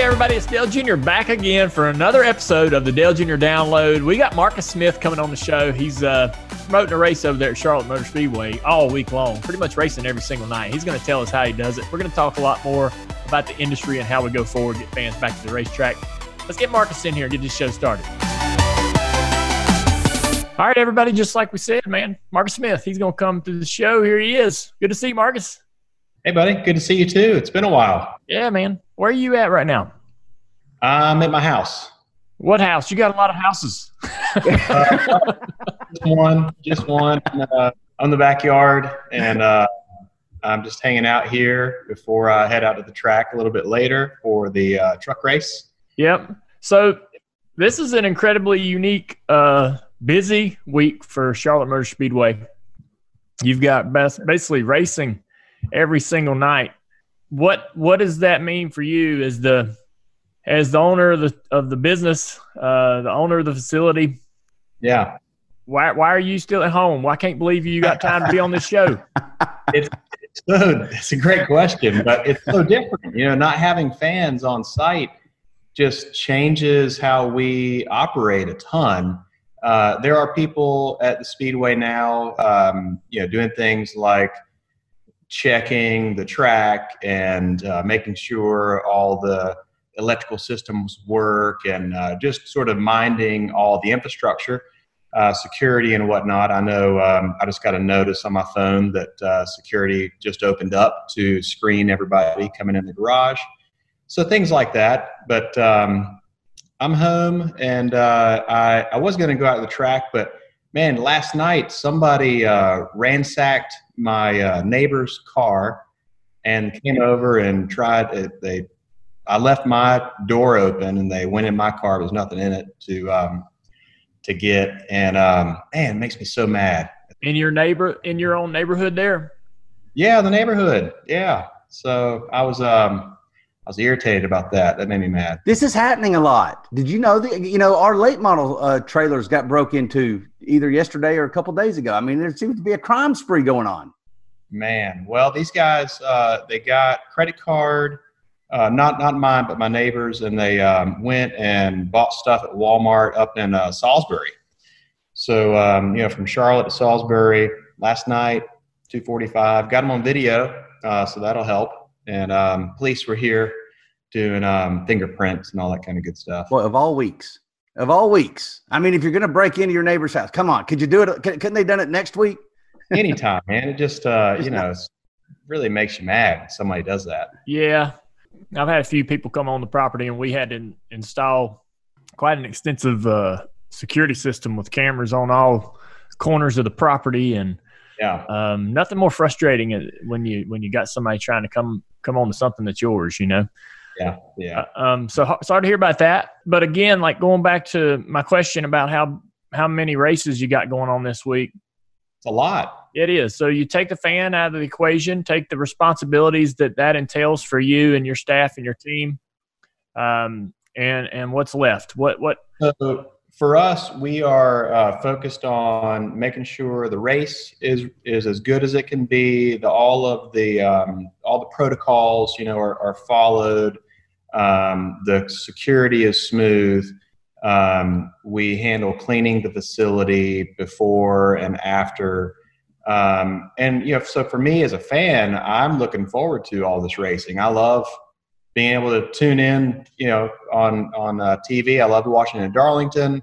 everybody, it's Dale Jr. back again for another episode of the Dale Jr. Download. We got Marcus Smith coming on the show. He's promoting a race over there at Charlotte Motor Speedway all week long, pretty much racing every single night. He's going to tell us how he does it. We're going to talk a lot more about the industry and how we go forward, get fans back to the racetrack. Let's get Marcus in here and get this show started. All right, everybody, just like we said, man, Marcus Smith, he's going to come to the show. Here he is. Good to see you, Marcus. Hey, buddy. Good to see you, too. It's been a while. Yeah, man. Where are you at right now? I'm at my house. What house? You got a lot of houses. Just one on the backyard, and I'm just hanging out here before I head out to the track a little bit later for the truck race. Yep. So this is an incredibly unique, busy week for Charlotte Motor Speedway. You've got basically racing every single night. What does that mean for you as the owner of the business, the owner of the facility? Yeah. Why are you still at home? Why can't believe you got time to be on this show? It's a great question, but it's so different. You know, not having fans on site just changes how we operate a ton. There are people at the Speedway now, doing things like checking the track and making sure all the electrical systems work and just sort of minding all the infrastructure, security and whatnot. I know I just got a notice on my phone that security just opened up to screen everybody coming in the garage. So things like that. But I'm home, and I was going to go out to the track, but man, last night somebody ransacked my neighbor's car and came over and tried it. I left my door open, and they went in my car. There was nothing in it to get, and man, it makes me so mad. In your own neighborhood there? Yeah, the neighborhood. Yeah. So I was irritated about that. That made me mad. This is happening a lot. Did you know that, our late model trailers got broke into either yesterday or a couple days ago? I mean, there seems to be a crime spree going on. Man, well, these guys, they got credit card, not mine, but my neighbors, and they went and bought stuff at Walmart up in Salisbury. So, from Charlotte to Salisbury last night, 2:45, got them on video, so that'll help. And police were here doing fingerprints and all that kind of good stuff. Well, of all weeks. I mean, if you're going to break into your neighbor's house, come on. Could you do it? Couldn't they done it next week? Anytime, man. It just, it really makes you mad when somebody does that. Yeah. I've had a few people come on the property, and we had to install quite an extensive security system with cameras on all corners of the property. And yeah, nothing more frustrating when you got somebody trying to come on to something that's yours, Yeah. So sorry to hear about that. But again, like going back to my question about how many races you got going on this week. It's a lot. It is. So you take the fan out of the equation, take the responsibilities that entails for you and your staff and your team, and what's left? What? So for us, we are focused on making sure the race is as good as it can be. All the protocols, are followed. The security is smooth. We handle cleaning the facility before and after. So for me as a fan, I'm looking forward to all this racing. I love being able to tune in, on TV. I love watching in Darlington.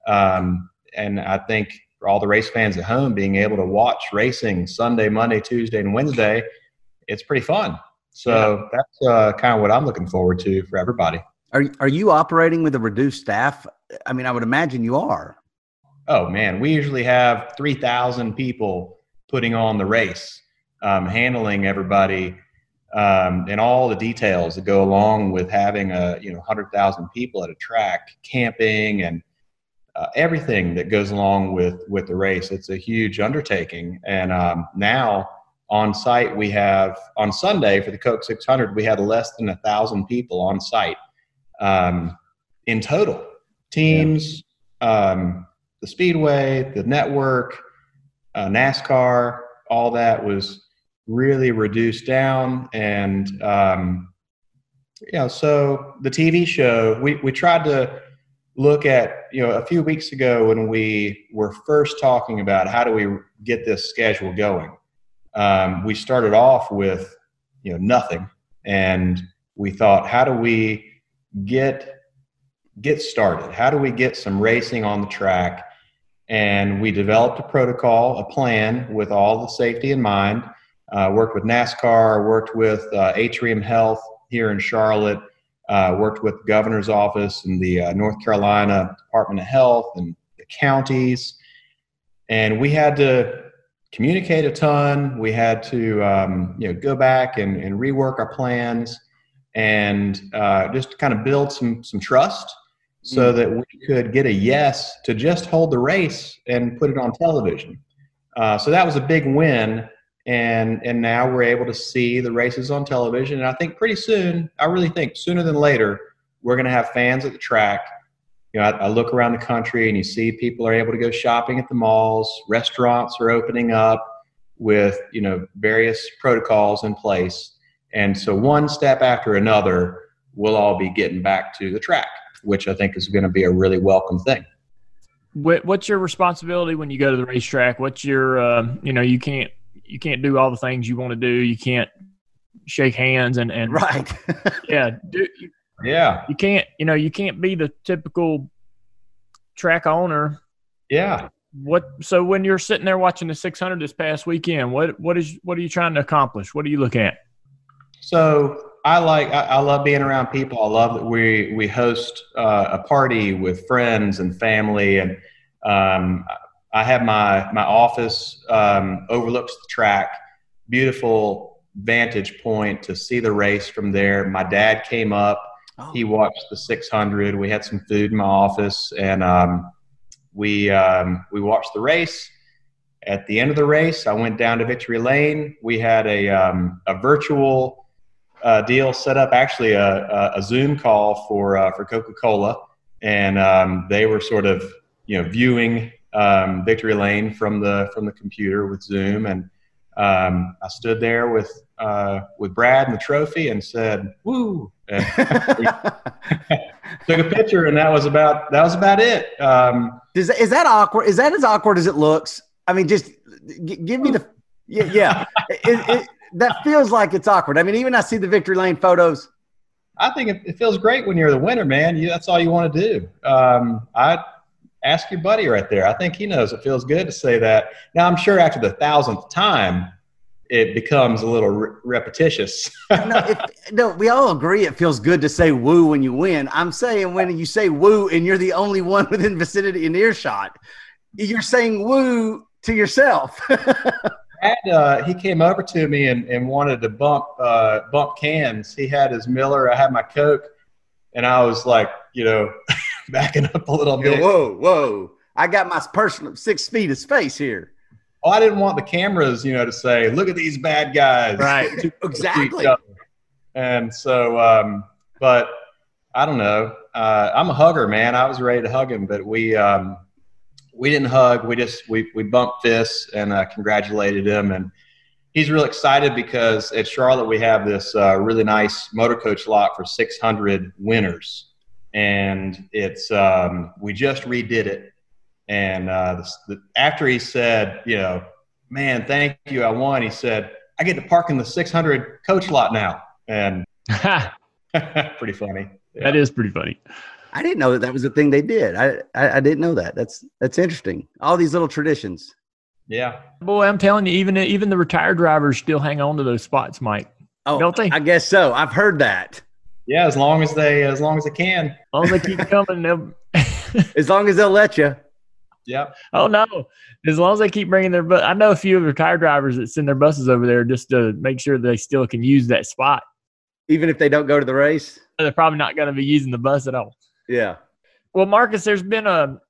And I think for all the race fans at home, being able to watch racing Sunday, Monday, Tuesday, and Wednesday, it's pretty fun. So that's kind of what I'm looking forward to for everybody. Are you operating with a reduced staff? I mean, I would imagine you are. Oh, man. We usually have 3,000 people putting on the race, handling everybody, and all the details that go along with having 100,000 people at a track, camping, and everything that goes along with the race. It's a huge undertaking. And now on site, we have on Sunday for the Coke 600, we had less than 1,000 people on site in total. Teams, the Speedway, the network, NASCAR, all that was really reduced down. And Yeah, so the TV show, we tried to look at, a few weeks ago when we were first talking about how do we get this schedule going. We started off with, nothing. And we thought, how do we get started? How do we get some racing on the track? And we developed a protocol, a plan with all the safety in mind. Worked with NASCAR, worked with Atrium Health here in Charlotte, worked with the governor's office and the North Carolina Department of Health and the counties. And we had to communicate a ton. We had to, go back and rework our plans and just kind of build some trust so that we could get a yes to just hold the race and put it on television. So that was a big win. And now we're able to see the races on television. And I think pretty soon, I really think sooner than later, we're going to have fans at the track. I look around the country and you see people are able to go shopping at the malls. Restaurants are opening up with, various protocols in place. And so one step after another, we'll all be getting back to the track, which I think is going to be a really welcome thing. What's your responsibility when you go to the racetrack? What's your, you can't do all the things you want to do. You can't shake hands and right. Yeah. You can't, you can't be the typical track owner. Yeah. So when you're sitting there watching the 600 this past weekend, what are you trying to accomplish? What are you looking at? So I love being around people. I love that we host a party with friends and family. And, I have my office overlooks the track, beautiful vantage point to see the race from there. My dad came up. Oh. He watched the 600. We had some food in my office, and we watched the race. At the end of the race, I went down to Victory Lane. We had a virtual deal set up, actually a Zoom call for Coca-Cola, and they were sort of viewing Victory Lane from the computer with Zoom, and I stood there with Brad and the trophy and said "woo," and took a picture, and that was about it. Is that awkward? Is that as awkward as it looks? I mean, just give me the yeah. That feels like it's awkward. I mean, even I see the Victory Lane photos. I think it feels great when you're the winner, man. That's all you want to do. Ask your buddy right there. I think he knows it feels good to say that. Now, I'm sure after the 1,000th time, it becomes a little repetitious. No, we all agree it feels good to say woo when you win. I'm saying when you say woo and you're the only one within vicinity in earshot, you're saying woo to yourself. Brad, he came over to me and wanted to bump cans. He had his Miller, I had my Coke, and I was like, backing up a little bit. Whoa. I got my personal 6 feet of space here. Oh, I didn't want the cameras, to say, look at these bad guys. Right. Exactly. And so, but I don't know. I'm a hugger, man. I was ready to hug him, but we didn't hug. We bumped fists and congratulated him. And he's real excited because at Charlotte, we have this really nice motor coach lot for 600 winners. And it's we just redid it, and after he said, man, thank you, I won. He said, I get to park in the 600 coach lot now, and pretty funny. Yeah. That is pretty funny. I didn't know that was a thing they did. I didn't know that. That's interesting. All these little traditions. Yeah, boy, I'm telling you, even the retired drivers still hang on to those spots, Mike. Oh, don't they? I guess so. I've heard that. Yeah, as long as they can. As long as they keep coming, as long as they'll let you. Yep. Oh no! As long as they keep bringing their bus. I know a few of the retired drivers that send their buses over there just to make sure they still can use that spot, even if they don't go to the race. They're probably not going to be using the bus at all. Yeah. Well, Marcus, there's been a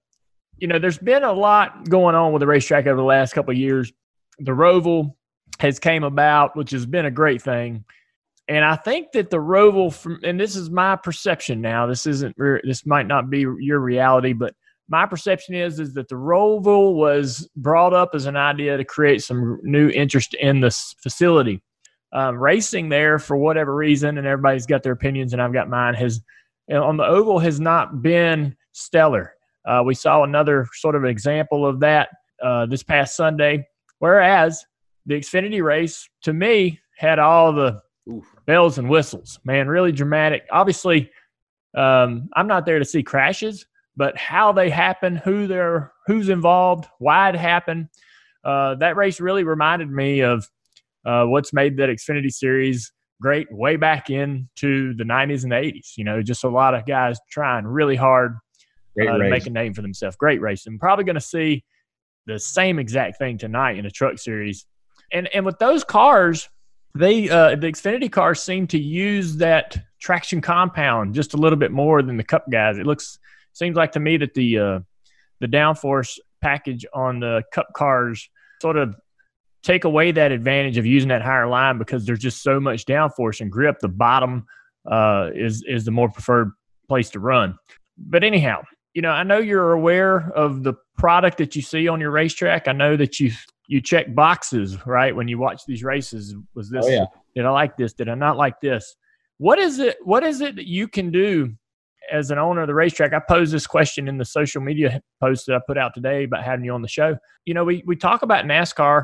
lot going on with the racetrack over the last couple of years. The Roval has came about, which has been a great thing. And I think that the Roval, and this is my perception now, this might not be your reality, but my perception is that the Roval was brought up as an idea to create some new interest in this facility. racing there for whatever reason, and everybody's got their opinions, and I've got mine, on the oval has not been stellar. We saw another sort of example of that this past Sunday, whereas the Xfinity race, to me, had all the bells and whistles. Man, really dramatic. Obviously, I'm not there to see crashes, but how they happen, who's involved, why it happened. That race really reminded me of what's made that Xfinity series great way back into the 90s and the 80s. Just a lot of guys trying really hard to make a name for themselves. Great race. I'm probably going to see the same exact thing tonight in a truck series. And with those cars, the Xfinity cars seem to use that traction compound just a little bit more than the Cup guys. Seems like to me that the downforce package on the Cup cars sort of take away that advantage of using that higher line because there's just so much downforce and grip. The bottom is the more preferred place to run. But anyhow, I know you're aware of the product that you see on your racetrack. I know that you check boxes, right? When you watch these races, was this, did I like this? Did I not like this? What is it that you can do as an owner of the racetrack? I posed this question in the social media post that I put out today about having you on the show. We talk about NASCAR.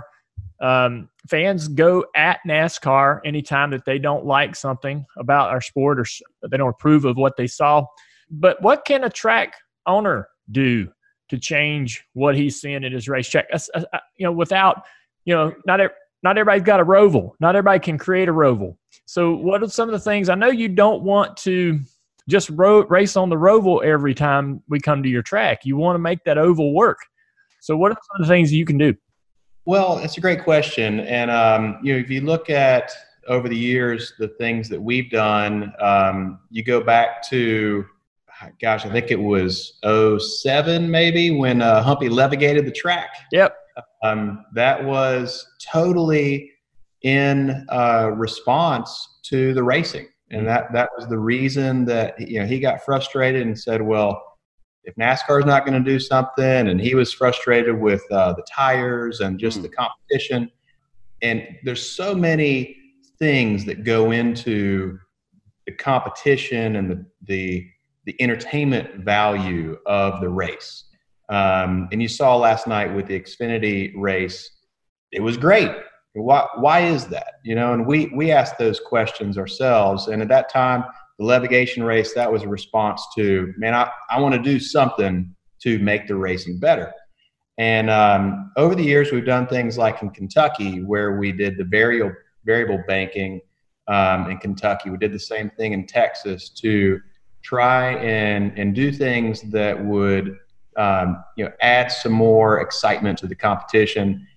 Fans go at NASCAR anytime that they don't like something about our sport or they don't approve of what they saw. But what can a track owner do to change what he's seeing at his racetrack? Without, not everybody's got a roval. Not everybody can create a roval. So what are some of the things? I know you don't want to just race on the roval every time we come to your track. You want to make that oval work. So what are some of the things you can do? Well, it's a great question. And, if you look at over the years, the things that we've done, you go back to, I think it was 2007 maybe when Humpy levigated the track. Yep. That was totally in response to the racing. And that was the reason that, he got frustrated and said, well, if NASCAR is not going to do something, and he was frustrated with the tires and just the competition. And there's so many things that go into the competition and the entertainment value of the race. And you saw last night with the Xfinity race, it was great. Why is that? And we asked those questions ourselves. And at that time, the Levigation race, that was a response to, man, I want to do something to make the racing better. And over the years, we've done things like in Kentucky where we did the variable banking in Kentucky. We did the same thing in Texas to try and do things that would add some more excitement to the competition.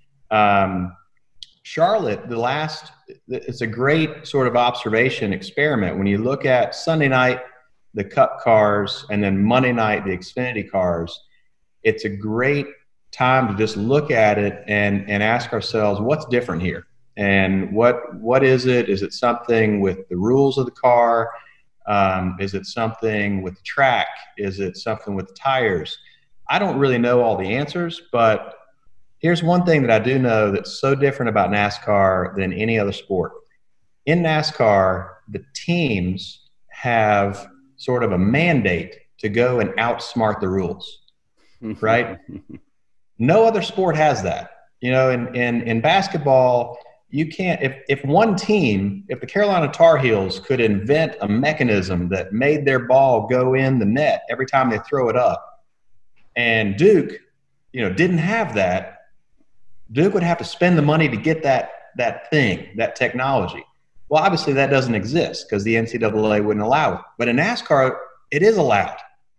Charlotte, it's a great sort of observation experiment. When you look at Sunday night, the Cup cars, and then Monday night, the Xfinity cars, it's a great time to just look at it and ask ourselves, what's different here? And what is it? Is it something with the rules of the car? Is it something with the track? Is it something with the tires? I don't really know all the answers, but here's one thing that I do know that's so different about NASCAR than any other sport. In NASCAR, the teams have sort of a mandate to go and outsmart the rules, right? No other sport has that. In basketball, you can't, if one team, if the Carolina Tar Heels could invent a mechanism that made their ball go in the net every time they throw it up, and Duke, didn't have that, Duke would have to spend the money to get that technology. Well, obviously that doesn't exist because the NCAA wouldn't allow it. But in NASCAR, it is allowed.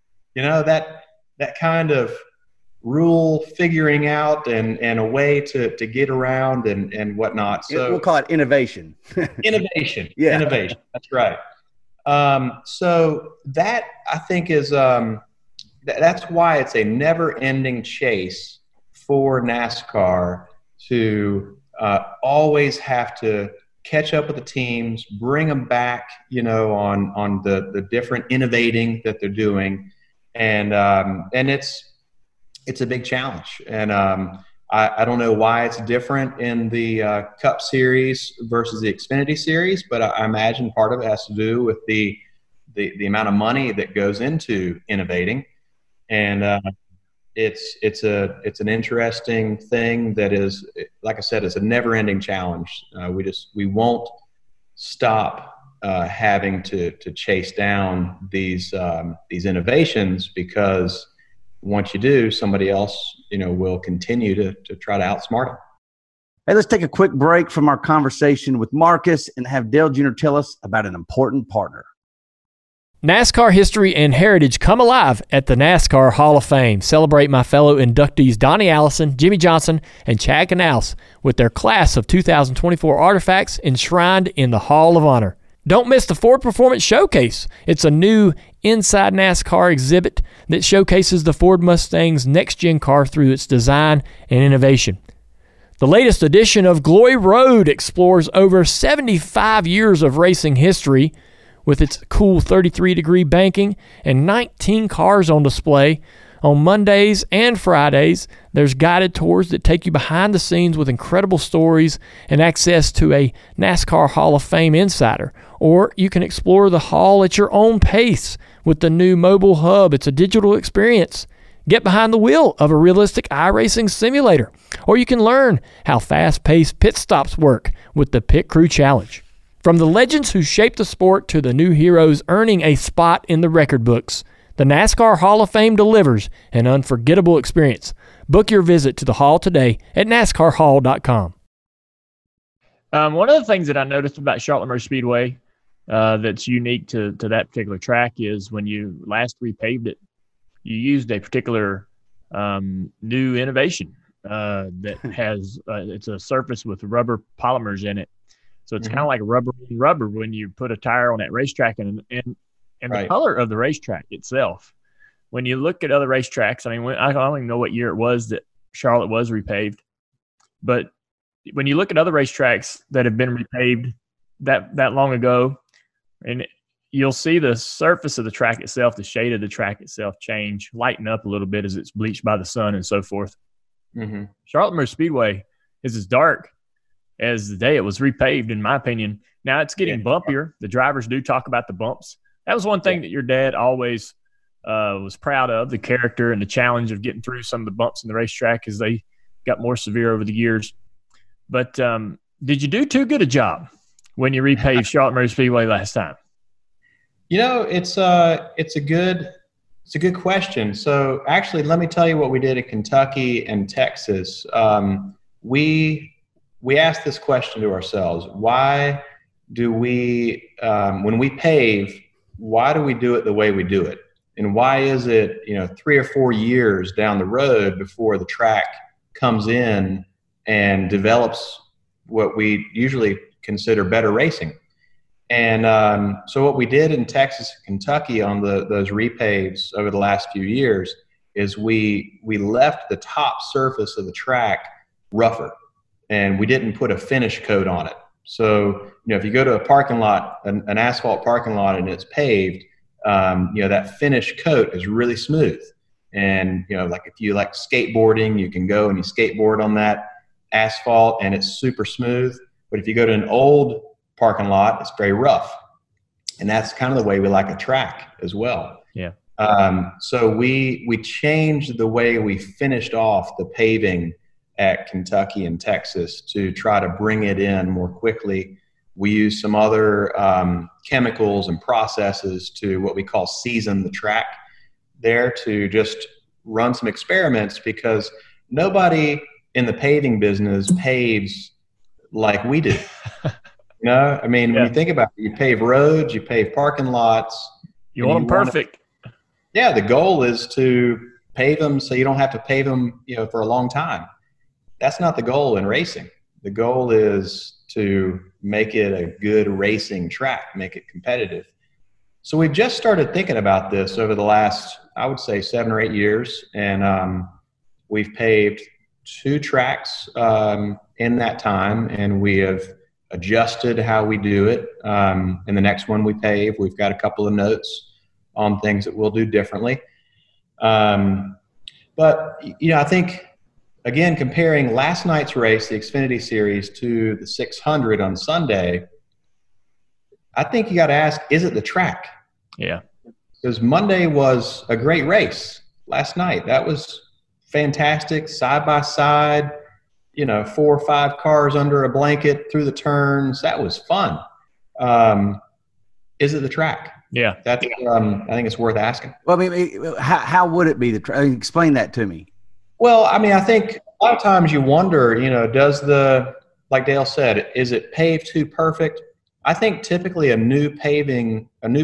That kind of rule figuring out and a way to get around and whatnot. So we'll call it innovation. Innovation. Yeah. Innovation. That's right. So that I think is that's why it's a never-ending chase for NASCAR to always have to catch up with the teams, bring them back, on the different innovating that they're doing, and it's a big challenge. And I don't know why it's different in the Cup Series versus the Xfinity Series, but I imagine part of it has to do with the amount of money that goes into innovating. And it's an interesting thing that is, like I said, it's a never-ending challenge. We won't stop having to chase down these innovations, because once you do, somebody else will continue to try to outsmart them. Hey, let's take a quick break from our conversation with Marcus and have Dale Jr. tell us about an important partner. NASCAR history and heritage come alive at the NASCAR Hall of Fame. Celebrate my fellow inductees Donnie Allison, Jimmy Johnson, and Chad Canals with their class of 2024 artifacts enshrined in the Hall of Honor. Don't miss the Ford Performance Showcase. It's a new Inside NASCAR exhibit that showcases the Ford Mustang's next-gen car through its design and innovation. The latest edition of Glory Road explores over 75 years of racing history with its cool 33-degree banking and 19 cars on display. On Mondays and Fridays, there's guided tours that take you behind the scenes with incredible stories and access to a NASCAR Hall of Fame insider. Or you can explore the hall at your own pace with the new mobile hub. It's a digital experience. Get behind the wheel of a realistic iRacing simulator. Or you can learn how fast-paced pit stops work with the Pit Crew Challenge. From the legends who shaped the sport to the new heroes earning a spot in the record books, the NASCAR Hall of Fame delivers an unforgettable experience. Book your visit to the hall today at NASCARHall.com. One of the things that I noticed about Charlotte Motor Speedway that's unique to that particular track is when you last repaved it, you used a particular new innovation that has it's a surface with rubber polymers in it. So it's kind of like rubber when you put a tire on that racetrack, and the color of the racetrack itself. When you look at other racetracks, I mean, I don't even know what year it was that Charlotte was repaved, but when you look at other racetracks that have been repaved that long ago, and you'll see the surface of the track itself, the shade of the track itself change, lighten up a little bit as it's bleached by the sun and so forth. Mm-hmm. Charlotte Motor Speedway is as dark as the day it was repaved, in my opinion. Now it's getting bumpier. The drivers do talk about the bumps. That was one thing that your dad always was proud of, the character and the challenge of getting through some of the bumps in the racetrack as they got more severe over the years. But did you do too good a job when you repaved Charlotte Motor Speedway last time? It's a good question. So actually, let me tell you what we did in Kentucky and Texas. We asked this question to ourselves: why do we, when we pave, why do we do it the way we do it? And why is it, 3 or 4 years down the road before the track comes in and develops what we usually consider better racing? And so what we did in Texas and Kentucky on those repaves over the last few years is we left the top surface of the track rougher, and we didn't put a finish coat on it. So, if you go to a parking lot, an asphalt parking lot, and it's paved, that finish coat is really smooth. And, like if you like skateboarding, you can go and you skateboard on that asphalt and it's super smooth. But if you go to an old parking lot, it's very rough. And that's kind of the way we like a track as well. Yeah. So we changed the way we finished off the paving at Kentucky and Texas to try to bring it in more quickly. We use some other chemicals and processes to what we call season the track there, to just run some experiments, because nobody in the paving business paves like we do. When you think about it, you pave roads, you pave parking lots. You want them perfect. Yeah, the goal is to pave them so you don't have to pave them, for a long time. That's not the goal in racing. The goal is to make it a good racing track, make it competitive. So we've just started thinking about this over the last, I would say, 7 or 8 years. And we've paved 2 tracks in that time, and we have adjusted how we do it. In the next one we pave, we've got a couple of notes on things that we'll do differently. But, I think again, comparing last night's race, the Xfinity Series, to the 600 on Sunday, I think you got to ask, is it the track? Yeah. Because Monday was a great race. Last night, that was fantastic, side by side, 4 or 5 cars under a blanket through the turns. That was fun. Is it the track? Yeah. That's, I think it's worth asking. Well, I mean, how would it be the track? Explain that to me. Well, I mean, I think a lot of times you wonder, like Dale said, is it paved too perfect? I think typically a new pavement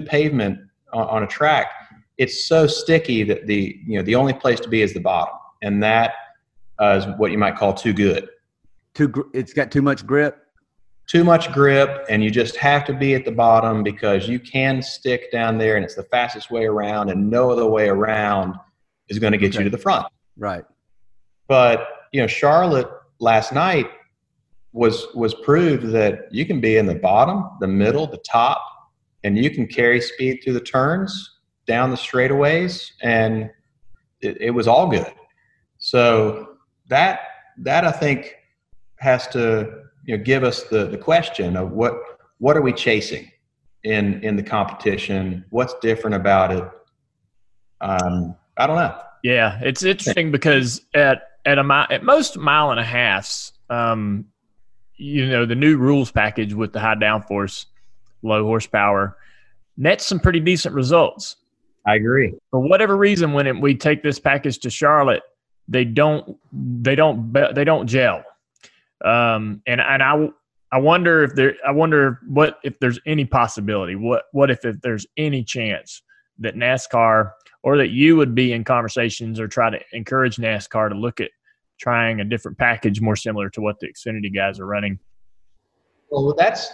on a track, it's so sticky that the only place to be is the bottom, and that is what you might call too good. It's got too much grip. Too much grip, and you just have to be at the bottom because you can stick down there, and it's the fastest way around, and no other way around is going to get you to the front. Right. But Charlotte last night was proved that you can be in the bottom, the middle, the top, and you can carry speed through the turns, down the straightaways, and it was all good. So that I think has to give us the question of what are we chasing in the competition? What's different about it? I don't know. Yeah, it's interesting because at most mile and a halves, the new rules package with the high downforce, low horsepower nets some pretty decent results. I agree. For whatever reason, when we take this package to Charlotte, they don't gel. And I wonder if there's any possibility. What if there's any chance that NASCAR, or that you would be in conversations or try to encourage NASCAR to look at trying a different package more similar to what the Xfinity guys are running? Well,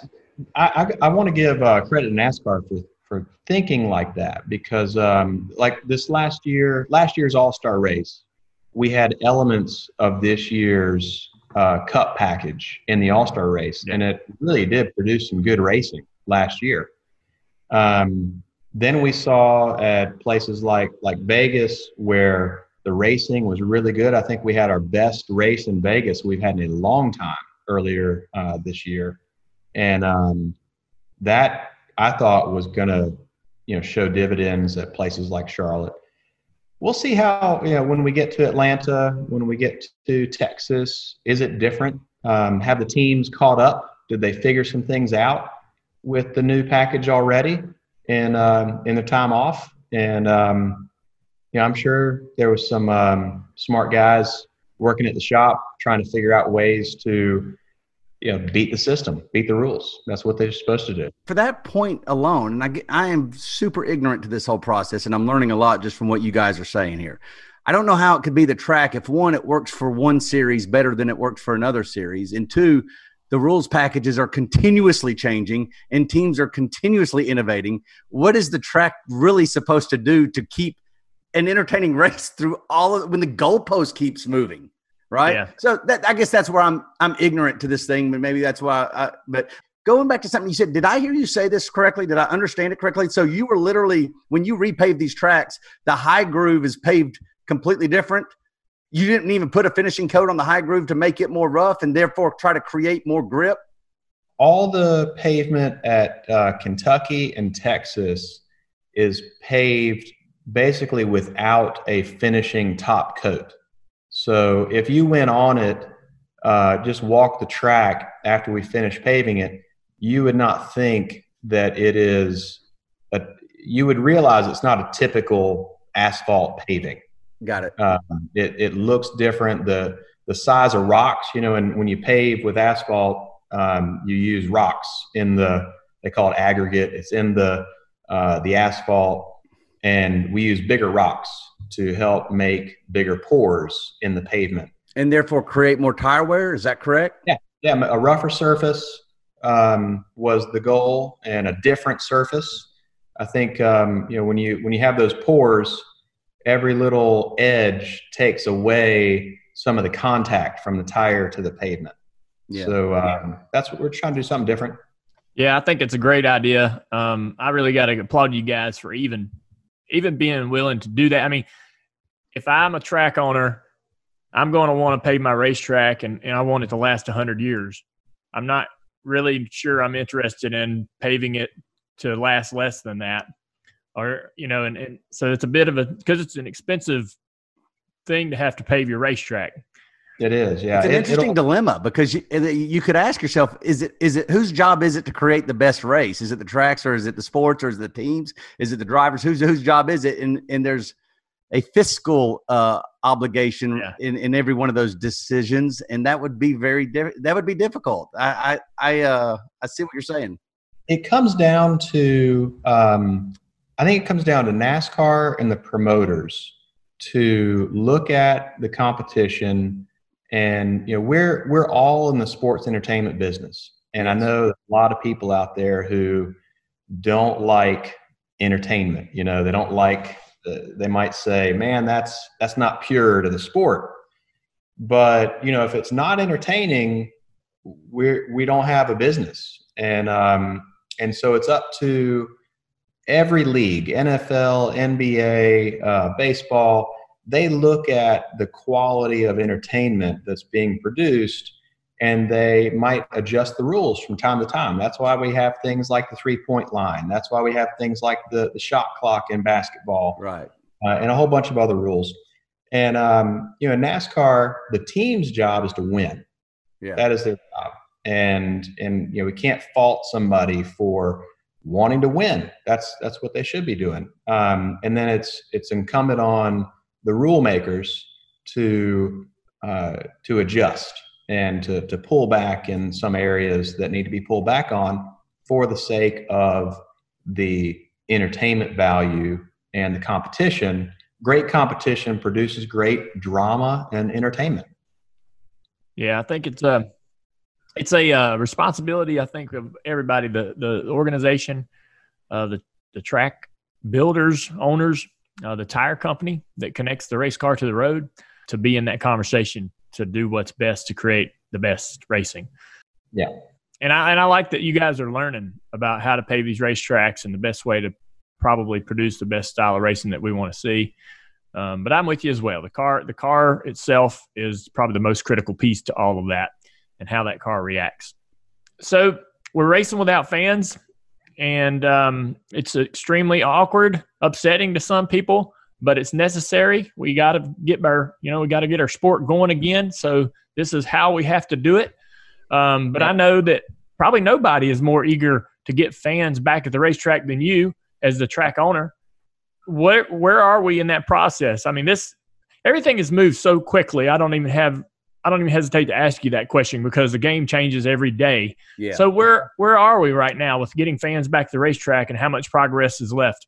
I want to give credit to NASCAR for thinking like that, because like this last year's All-Star race, we had elements of this year's Cup package in the All-Star race, and it really did produce some good racing last year. Then we saw at places like Vegas, where the racing was really good. I think we had our best race in Vegas we've had in a long time earlier this year. And that I thought was going to, show dividends at places like Charlotte. We'll see how, when we get to Atlanta, when we get to Texas, is it different? Have the teams caught up? Did they figure some things out with the new package already in the time off? And, I'm sure there was some smart guys working at the shop trying to figure out ways to, beat the system, beat the rules. That's what they're supposed to do. For that point alone, and I am super ignorant to this whole process, and I'm learning a lot just from what you guys are saying here. I don't know how it could be the track if, one, it works for one series better than it works for another series, and two, the rules packages are continuously changing and teams are continuously innovating. What is the track really supposed to do to keep an entertaining race through when the goalpost keeps moving? Right. Yeah. So I guess that's where I'm ignorant to this thing, but maybe that's why. But going back to something you said, did I hear you say this correctly? Did I understand it correctly? So you were literally, when you repaved these tracks, the high groove is paved completely different. You didn't even put a finishing coat on the high groove to make it more rough and therefore try to create more grip. All the pavement at Kentucky and Texas is paved basically without a finishing top coat. So if you went on it, just walk the track after we finish paving it, you would not think that it is you would realize it's not a typical asphalt paving. Got it. It looks different. The size of rocks, and when you pave with asphalt, you use rocks they call it aggregate. It's in the asphalt, and we use bigger rocks to help make bigger pores in the pavement. And therefore create more tire wear, is that correct? Yeah, a rougher surface was the goal, and a different surface. I think, when you have those pores, every little edge takes away some of the contact from the tire to the pavement. Yeah. So that's what we're trying to do, something different. Yeah, I think it's a great idea. I really got to applaud you guys for even being willing to do that. I mean, if I'm a track owner I'm going to want to pave my racetrack and I want it to last 100 years. I'm not really sure I'm interested in paving it to last less than that. Or, and so it's a bit of because it's an expensive thing to have to pave your racetrack. It is, yeah. It's an interesting dilemma because you could ask yourself, is it whose job is it to create the best race? Is it the tracks, or is it the sports, or is it the teams? Is it the drivers? Whose job is it? And there's a fiscal obligation in every one of those decisions, and that would be difficult. I see what you're saying. It comes down to I think it comes down to NASCAR and the promoters to look at the competition, and we're all in the sports entertainment business, and I know a lot of people out there who don't like entertainment. They don't like. They might say, "Man, that's not pure to the sport." But if it's not entertaining, we don't have a business, and so it's up to every league, NFL, NBA, baseball. They look at the quality of entertainment that's being produced, and they might adjust the rules from time to time. That's why we have things like the 3-point line. That's why we have things like the shot clock in basketball, right? And a whole bunch of other rules. And in NASCAR, the team's job is to win. Yeah, that is their job. And we can't fault somebody for wanting to win. That's what they should be doing. And then it's incumbent on the rule makers to adjust and to pull back in some areas that need to be pulled back on for the sake of the entertainment value and the competition. Great competition produces great drama and entertainment. Yeah, I think it's a responsibility, I think, of everybody, the organization, the track builders, owners, the tire company that connects the race car to the road, to be in that conversation, to do what's best to create the best racing. Yeah. And I like that you guys are learning about how to pave these racetracks and the best way to probably produce the best style of racing that we want to see. But I'm with you as well. The car itself is probably the most critical piece to all of that, and how that car reacts. So we're racing without fans, and it's extremely awkward, upsetting to some people, but it's necessary. We got to get our sport going again. So this is how we have to do it. But I know that probably nobody is more eager to get fans back at the racetrack than you as the track owner. Where are we in that process? I mean, everything has moved so quickly. I don't even hesitate to ask you that question, because the game changes every day. Yeah. So where are we right now with getting fans back to the racetrack, and how much progress is left?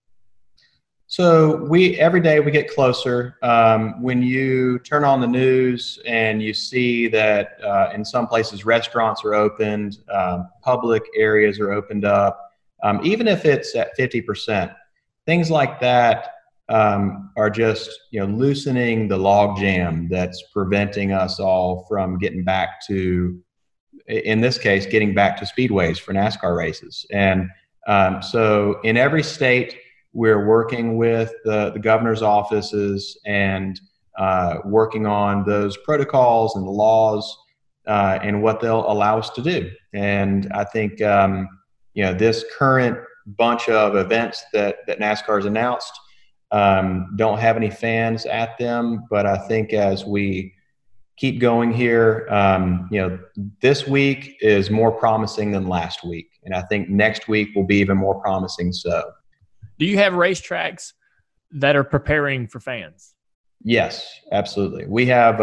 So every day we get closer. When you turn on the news and you see that in some places restaurants are opened, public areas are opened up, even if it's at 50%, things like that are just loosening the log jam that's preventing us all from getting back to, in this case, getting back to speedways for NASCAR races. And so in every state, we're working with the governor's offices and working on those protocols and the laws and what they'll allow us to do. And I think this current bunch of events that NASCAR has announced don't have any fans at them, but I think as we keep going here, this week is more promising than last week, and I think next week will be even more promising. So, do you have racetracks that are preparing for fans? Yes, absolutely. We have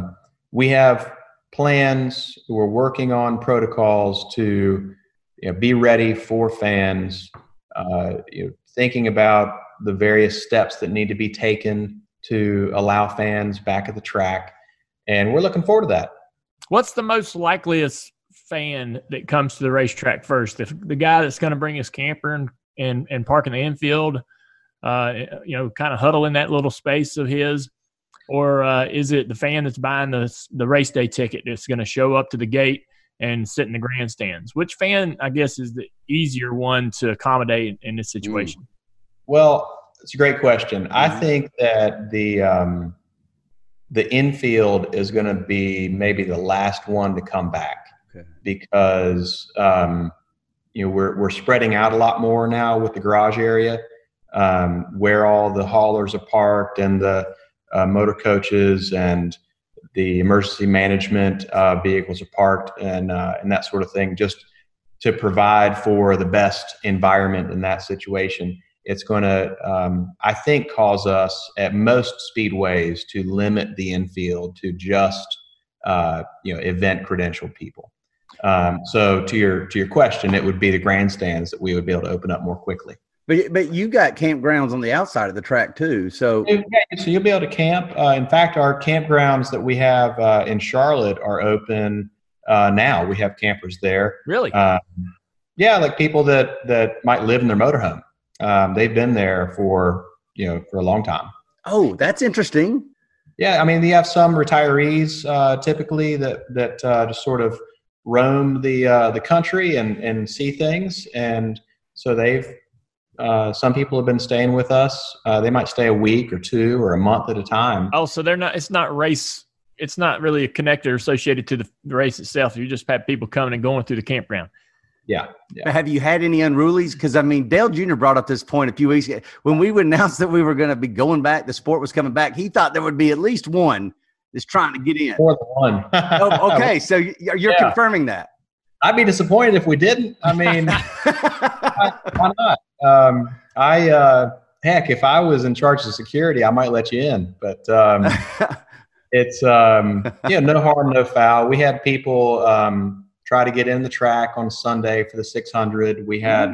plans. We're working on protocols to be ready for fans. Thinking about the various steps that need to be taken to allow fans back at the track, and we're looking forward to that. What's the most likeliest fan that comes to the racetrack first? If the guy that's going to bring his camper and park in the infield, kind of huddle in that little space of his, or is it the fan that's buying the race day ticket that's going to show up to the gate and sit in the grandstands? Which fan, I guess, is the easier one to accommodate in this situation? Well, it's a great question. I think that the the infield is going to be maybe the last one to come back, because we're spreading out a lot more now with the garage area, where all the haulers are parked and the motor coaches and the emergency management vehicles are parked, and that sort of thing, just to provide for the best environment in that situation. It's going to, I think, cause us at most speedways to limit the infield to just, event credentialed people. So to your question, it would be the grandstands that we would be able to open up more quickly. But you got campgrounds on the outside of the track too. So you'll be able to camp. In fact, our campgrounds that we have in Charlotte are open now. We have campers there. Really? Yeah, like people that might live in their motorhome. They've been there for a long time. Oh, that's interesting. Yeah, I mean, you have some retirees typically that just sort of roam the country and see things, and so they've. Some people have been staying with us. They might stay a week or two or a month at a time. Oh, so they're not. It's not race. It's not really connected or associated to the race itself. You just have people coming and going through the campground. Yeah. Have you had any unrulies? Because I mean, Dale Jr. brought up this point a few weeks ago when we would announce that we were going to be going back. The sport was coming back. He thought there would be at least one that's trying to get in. More than one. Oh, okay, so you're confirming that. I'd be disappointed if we didn't. I mean, why not? Heck, if I was in charge of security, I might let you in. But it's no harm, no foul. We had people try to get in the track on Sunday for the 600. We had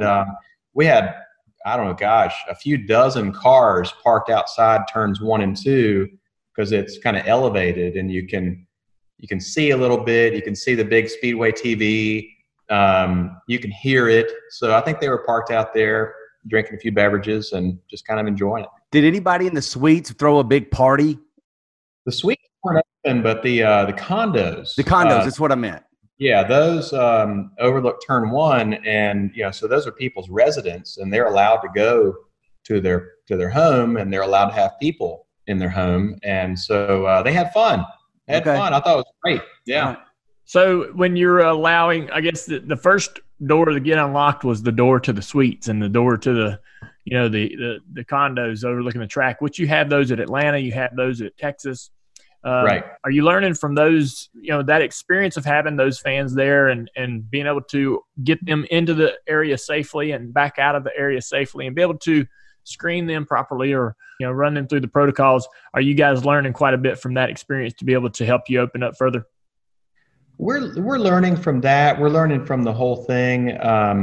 I don't know, gosh, a few dozen cars parked outside turns 1 and 2 because it's kind of elevated and you can see a little bit. You can see the big Speedway TV. You can hear it. So I think they were parked out there drinking a few beverages and just kind of enjoying it. Did anybody in the suites throw a big party? The suites weren't open, but the condos. The condos, that's what I meant. Yeah, those overlook turn 1, and so those are people's residence, and they're allowed to go to their home, and they're allowed to have people in their home, and so they had fun. Fun. I thought it was great. Yeah. Right. So when you're allowing, I guess the first door to get unlocked was the door to the suites and the door to the condos overlooking the track, which you have those at Atlanta, you have those at Texas. Right. Are you learning from those, that experience of having those fans there and being able to get them into the area safely and back out of the area safely and be able to screen them properly or, run them through the protocols? Are you guys learning quite a bit from that experience to be able to help you open up further? We're learning from that. We're learning from the whole thing.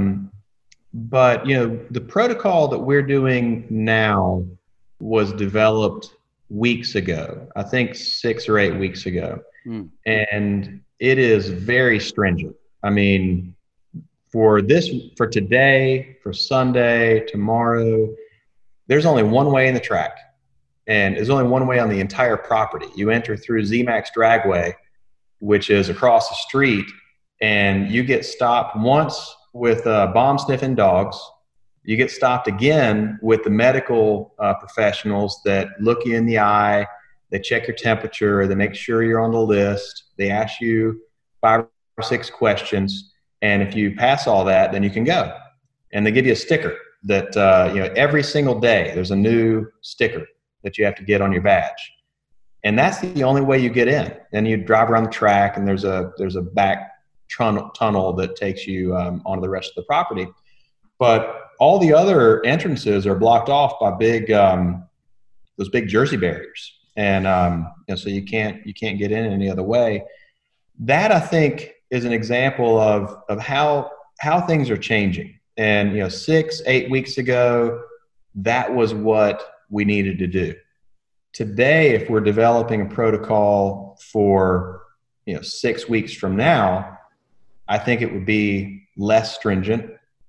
But, the protocol that we're doing now was developed weeks ago, I think 6 or 8 weeks ago. And it is very stringent. I mean, for today, for Sunday, tomorrow, there's only one way in the track, and there's only one way on the entire property. You enter through ZMAX Dragway, which is across the street, and you get stopped once with bomb sniffing dogs. You get stopped again with the medical professionals that look you in the eye. They check your temperature. They make sure you're on the list. They ask you 5 or 6 questions. And if you pass all that, then you can go. And they give you a sticker that, every single day there's a new sticker that you have to get on your badge. And that's the only way you get in. Then you drive around the track, and there's a back tunnel that takes you onto the rest of the property. But all the other entrances are blocked off by those big jersey barriers, and so you can't get in any other way. That, I think, is an example of how things are changing. And 6-8 weeks ago, that was what we needed to do. Today, if we're developing a protocol for 6 weeks from now, I think it would be less stringent.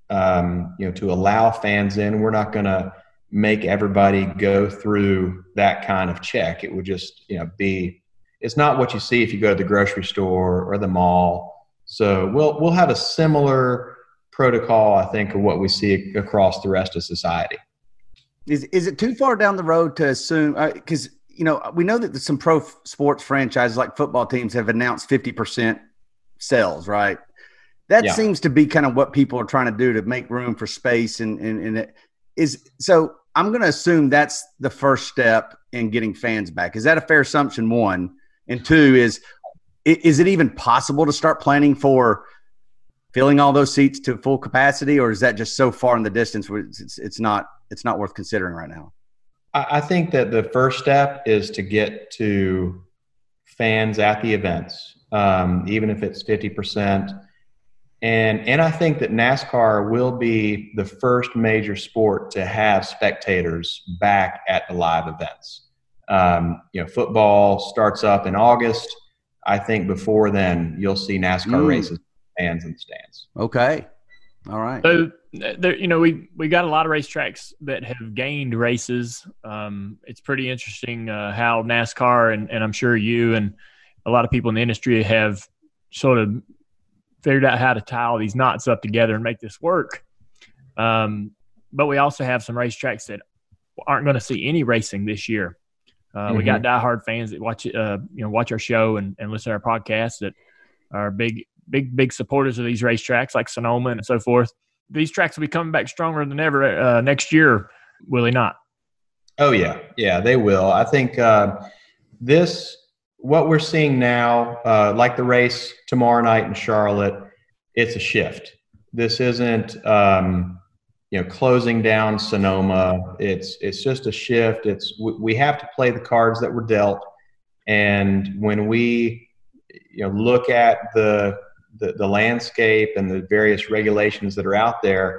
To allow fans in. We're not going to make everybody go through that kind of check. It would just, it's not what you see if you go to the grocery store or the mall. So we'll have a similar protocol, I think, of what we see across the rest of society. Is it too far down the road to assume, because we know that some pro sports franchises like football teams have announced 50% sales, right? That seems to be kind of what people are trying to do to make room for space. And it is, so I'm going to assume that's the first step in getting fans back. Is that a fair assumption? One, and two is it even possible to start planning for filling all those seats to full capacity, or is that just so far in the distance where it's not worth considering right now? I think that the first step is to get to fans at the events, even if it's 50%. And I think that NASCAR will be the first major sport to have spectators back at the live events. Football starts up in August. I think before then you'll see NASCAR races, fans in the stands. Okay. All right. So we got a lot of racetracks that have gained races. It's pretty interesting how NASCAR and I'm sure you and a lot of people in the industry have sort of figured out how to tie all these knots up together and make this work. But we also have some racetracks that aren't going to see any racing this year. We got diehard fans that watch our show and listen to our podcast that are big supporters of these racetracks like Sonoma and so forth. These tracks will be coming back stronger than ever next year, will they not? Oh, yeah. Yeah, they will. I think what we're seeing now, like the race tomorrow night in Charlotte, it's a shift. This isn't, closing down Sonoma. It's just a shift. We have to play the cards that were dealt. And when we, look at the landscape and the various regulations that are out there,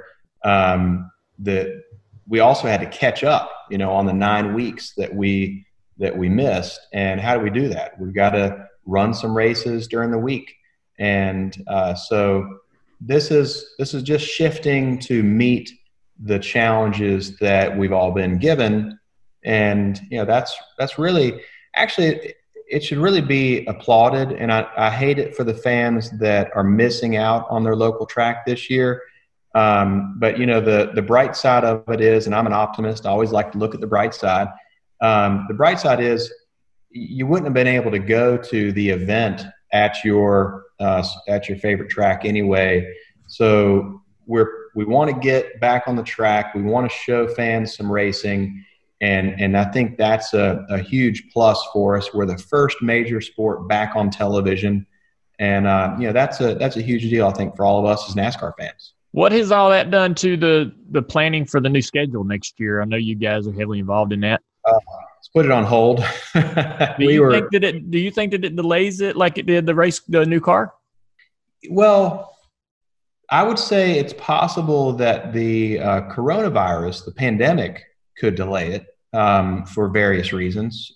we also had to catch up, on the 9 weeks that we missed. And how do we do that? We've got to run some races during the week. And so this is just shifting to meet the challenges that we've all been given. And, that's really, actually, it should really be applauded. And I hate it for the fans that are missing out on their local track this year. But, the bright side of it is, and I'm an optimist, I always like to look at the bright side. The bright side is you wouldn't have been able to go to the event at your favorite track anyway. So we want to get back on the track. We want to show fans some racing. And I think that's a huge plus for us. We're the first major sport back on television. And, that's a huge deal, I think, for all of us as NASCAR fans. What has all that done to the planning for the new schedule next year? I know you guys are heavily involved in that. Let's put it on hold. Do you think that it delays it like it did the new car? Well, I would say it's possible that the coronavirus, the pandemic, could delay it for various reasons.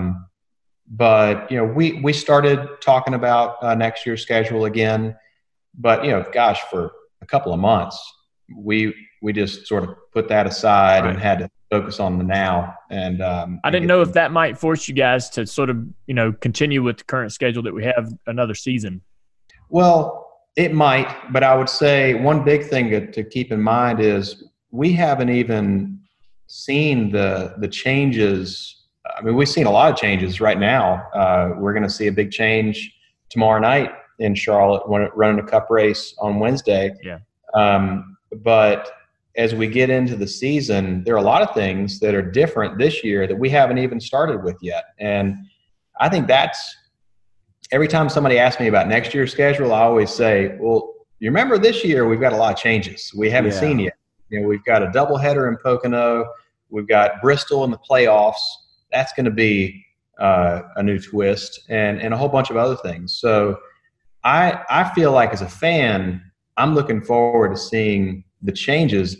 But, we started talking about next year's schedule again. But, for a couple of months, we just sort of put that aside and had to focus on the now. And I didn't know if that might force you guys to sort of, continue with the current schedule that we have another season. Well, it might, but I would say one big thing to keep in mind is we haven't even seen the changes. I mean, we've seen a lot of changes right now. We're going to see a big change tomorrow night in Charlotte running a cup race on Wednesday. Yeah. But as we get into the season, there are a lot of things that are different this year that we haven't even started with yet. And I think that's every time somebody asks me about next year's schedule, I always say, well, you remember this year we've got a lot of changes we haven't seen yet. We've got a doubleheader in Pocono. We've got Bristol in the playoffs. That's going to be a new twist and a whole bunch of other things. So I feel like as a fan, I'm looking forward to seeing the changes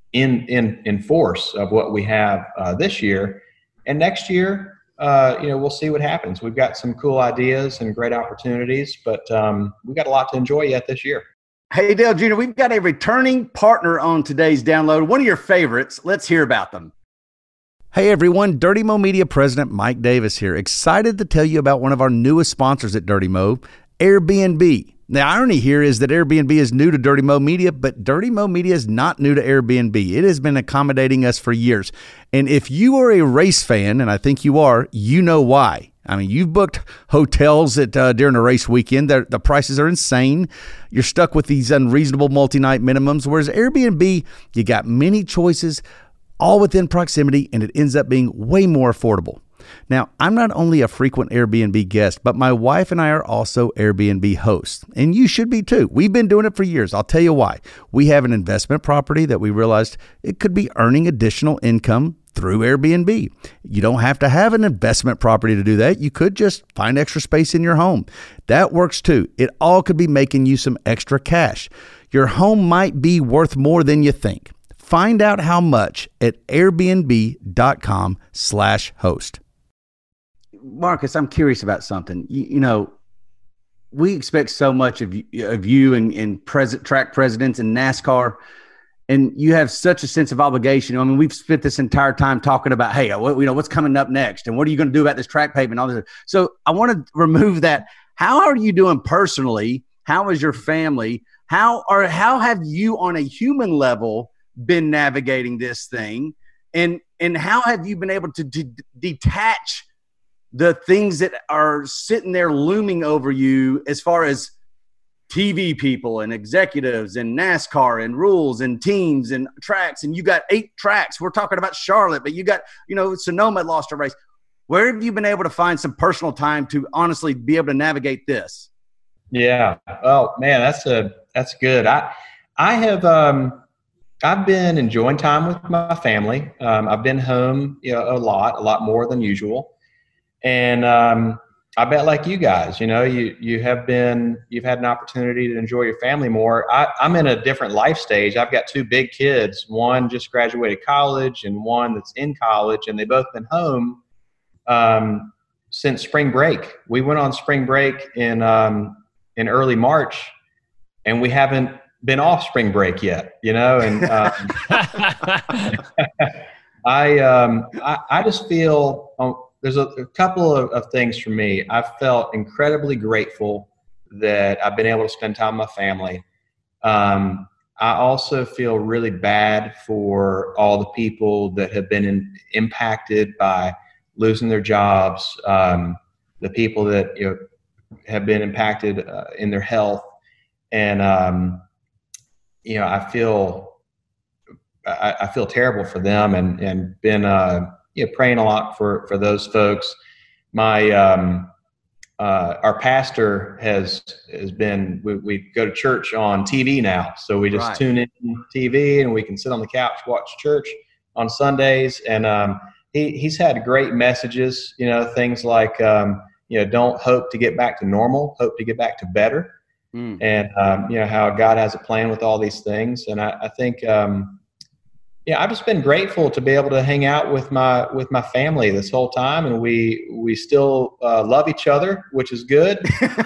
in force of what we have this year. And next year, we'll see what happens. We've got some cool ideas and great opportunities, but we've got a lot to enjoy yet this year. Hey, Dale Jr., we've got a returning partner on today's download, one of your favorites. Let's hear about them. Hey, everyone. Dirty Mo Media President Mike Davis here. Excited to tell you about one of our newest sponsors at Dirty Mo, Airbnb. The irony here is that Airbnb is new to Dirty Mo Media, but Dirty Mo Media is not new to Airbnb. It has been accommodating us for years. And if you are a race fan, and I think you are, you know why. I mean, you've booked hotels during a race weekend. The prices are insane. You're stuck with these unreasonable multi-night minimums, whereas Airbnb, you got many choices, all within proximity, and it ends up being way more affordable. Now, I'm not only a frequent Airbnb guest, but my wife and I are also Airbnb hosts, and you should be too. We've been doing it for years. I'll tell you why. We have an investment property that we realized it could be earning additional income through Airbnb. You don't have to have an investment property to do that. You could just find extra space in your home. That works too. It all could be making you some extra cash. Your home might be worth more than you think. Find out how much at airbnb.com/host. Marcus, I'm curious about something. You know, we expect so much of you and track presidents and NASCAR, and you have such a sense of obligation. I mean, we've spent this entire time talking about, hey, what's coming up next, and what are you going to do about this track pavement, all this. So I want to remove that. How are you doing personally? How is your family? How have you, on a human level, been navigating this thing, and how have you been able to detach the things that are sitting there looming over you as far as TV people and executives and NASCAR and rules and teams and tracks? And you got 8 tracks. We're talking about Charlotte, but you got, Sonoma lost a race. Where have you been able to find some personal time to honestly be able to navigate this? Yeah. Oh man, that's good. I have, I've been enjoying time with my family. I've been home, a lot more than usual. And I bet, like you guys, you've had an opportunity to enjoy your family more. I'm in a different life stage. I've got 2 big kids. One just graduated college, and one that's in college, and they've both been home since spring break. We went on spring break in early March, and we haven't been off spring break yet. And I just feel. There's a couple of things for me. I felt incredibly grateful that I've been able to spend time with my family. I also feel really bad for all the people that have been impacted by losing their jobs, the people that have been impacted in their health. And, I feel terrible for them, and been praying a lot for those folks. My our pastor has been. We go to church on TV now, so we just tune in TV, and we can sit on the couch, watch church on Sundays. And he's had great messages. Things like don't hope to get back to normal, hope to get back to better. And how God has a plan with all these things. And I think. I've just been grateful to be able to hang out with my family this whole time, and we still love each other, which is good.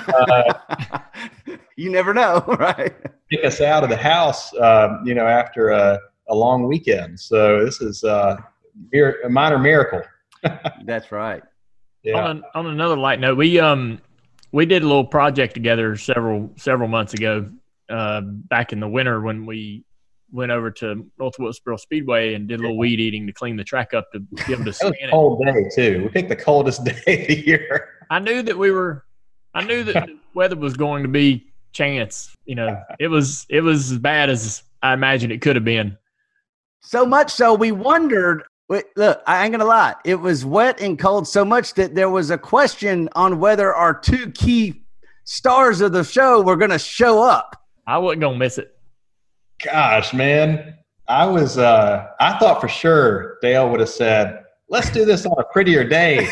You never know, right? Kick us out of the house, after a long weekend. So this is a minor miracle. That's right. Yeah. On another light note, we did a little project together several months ago, back in the winter when we went over to North Wilkesboro Speedway and did a little weed eating to clean the track up to be able to scan it. It was a cold day too. We picked the coldest day of the year. I knew that the weather was going to be chance. It was as bad as I imagined it could have been. So much so we wondered. Look, I ain't gonna lie. It was wet and cold so much that there was a question on whether our 2 key stars of the show were going to show up. I wasn't gonna miss it. Gosh, man, I thought for sure Dale would have said, let's do this on a prettier day.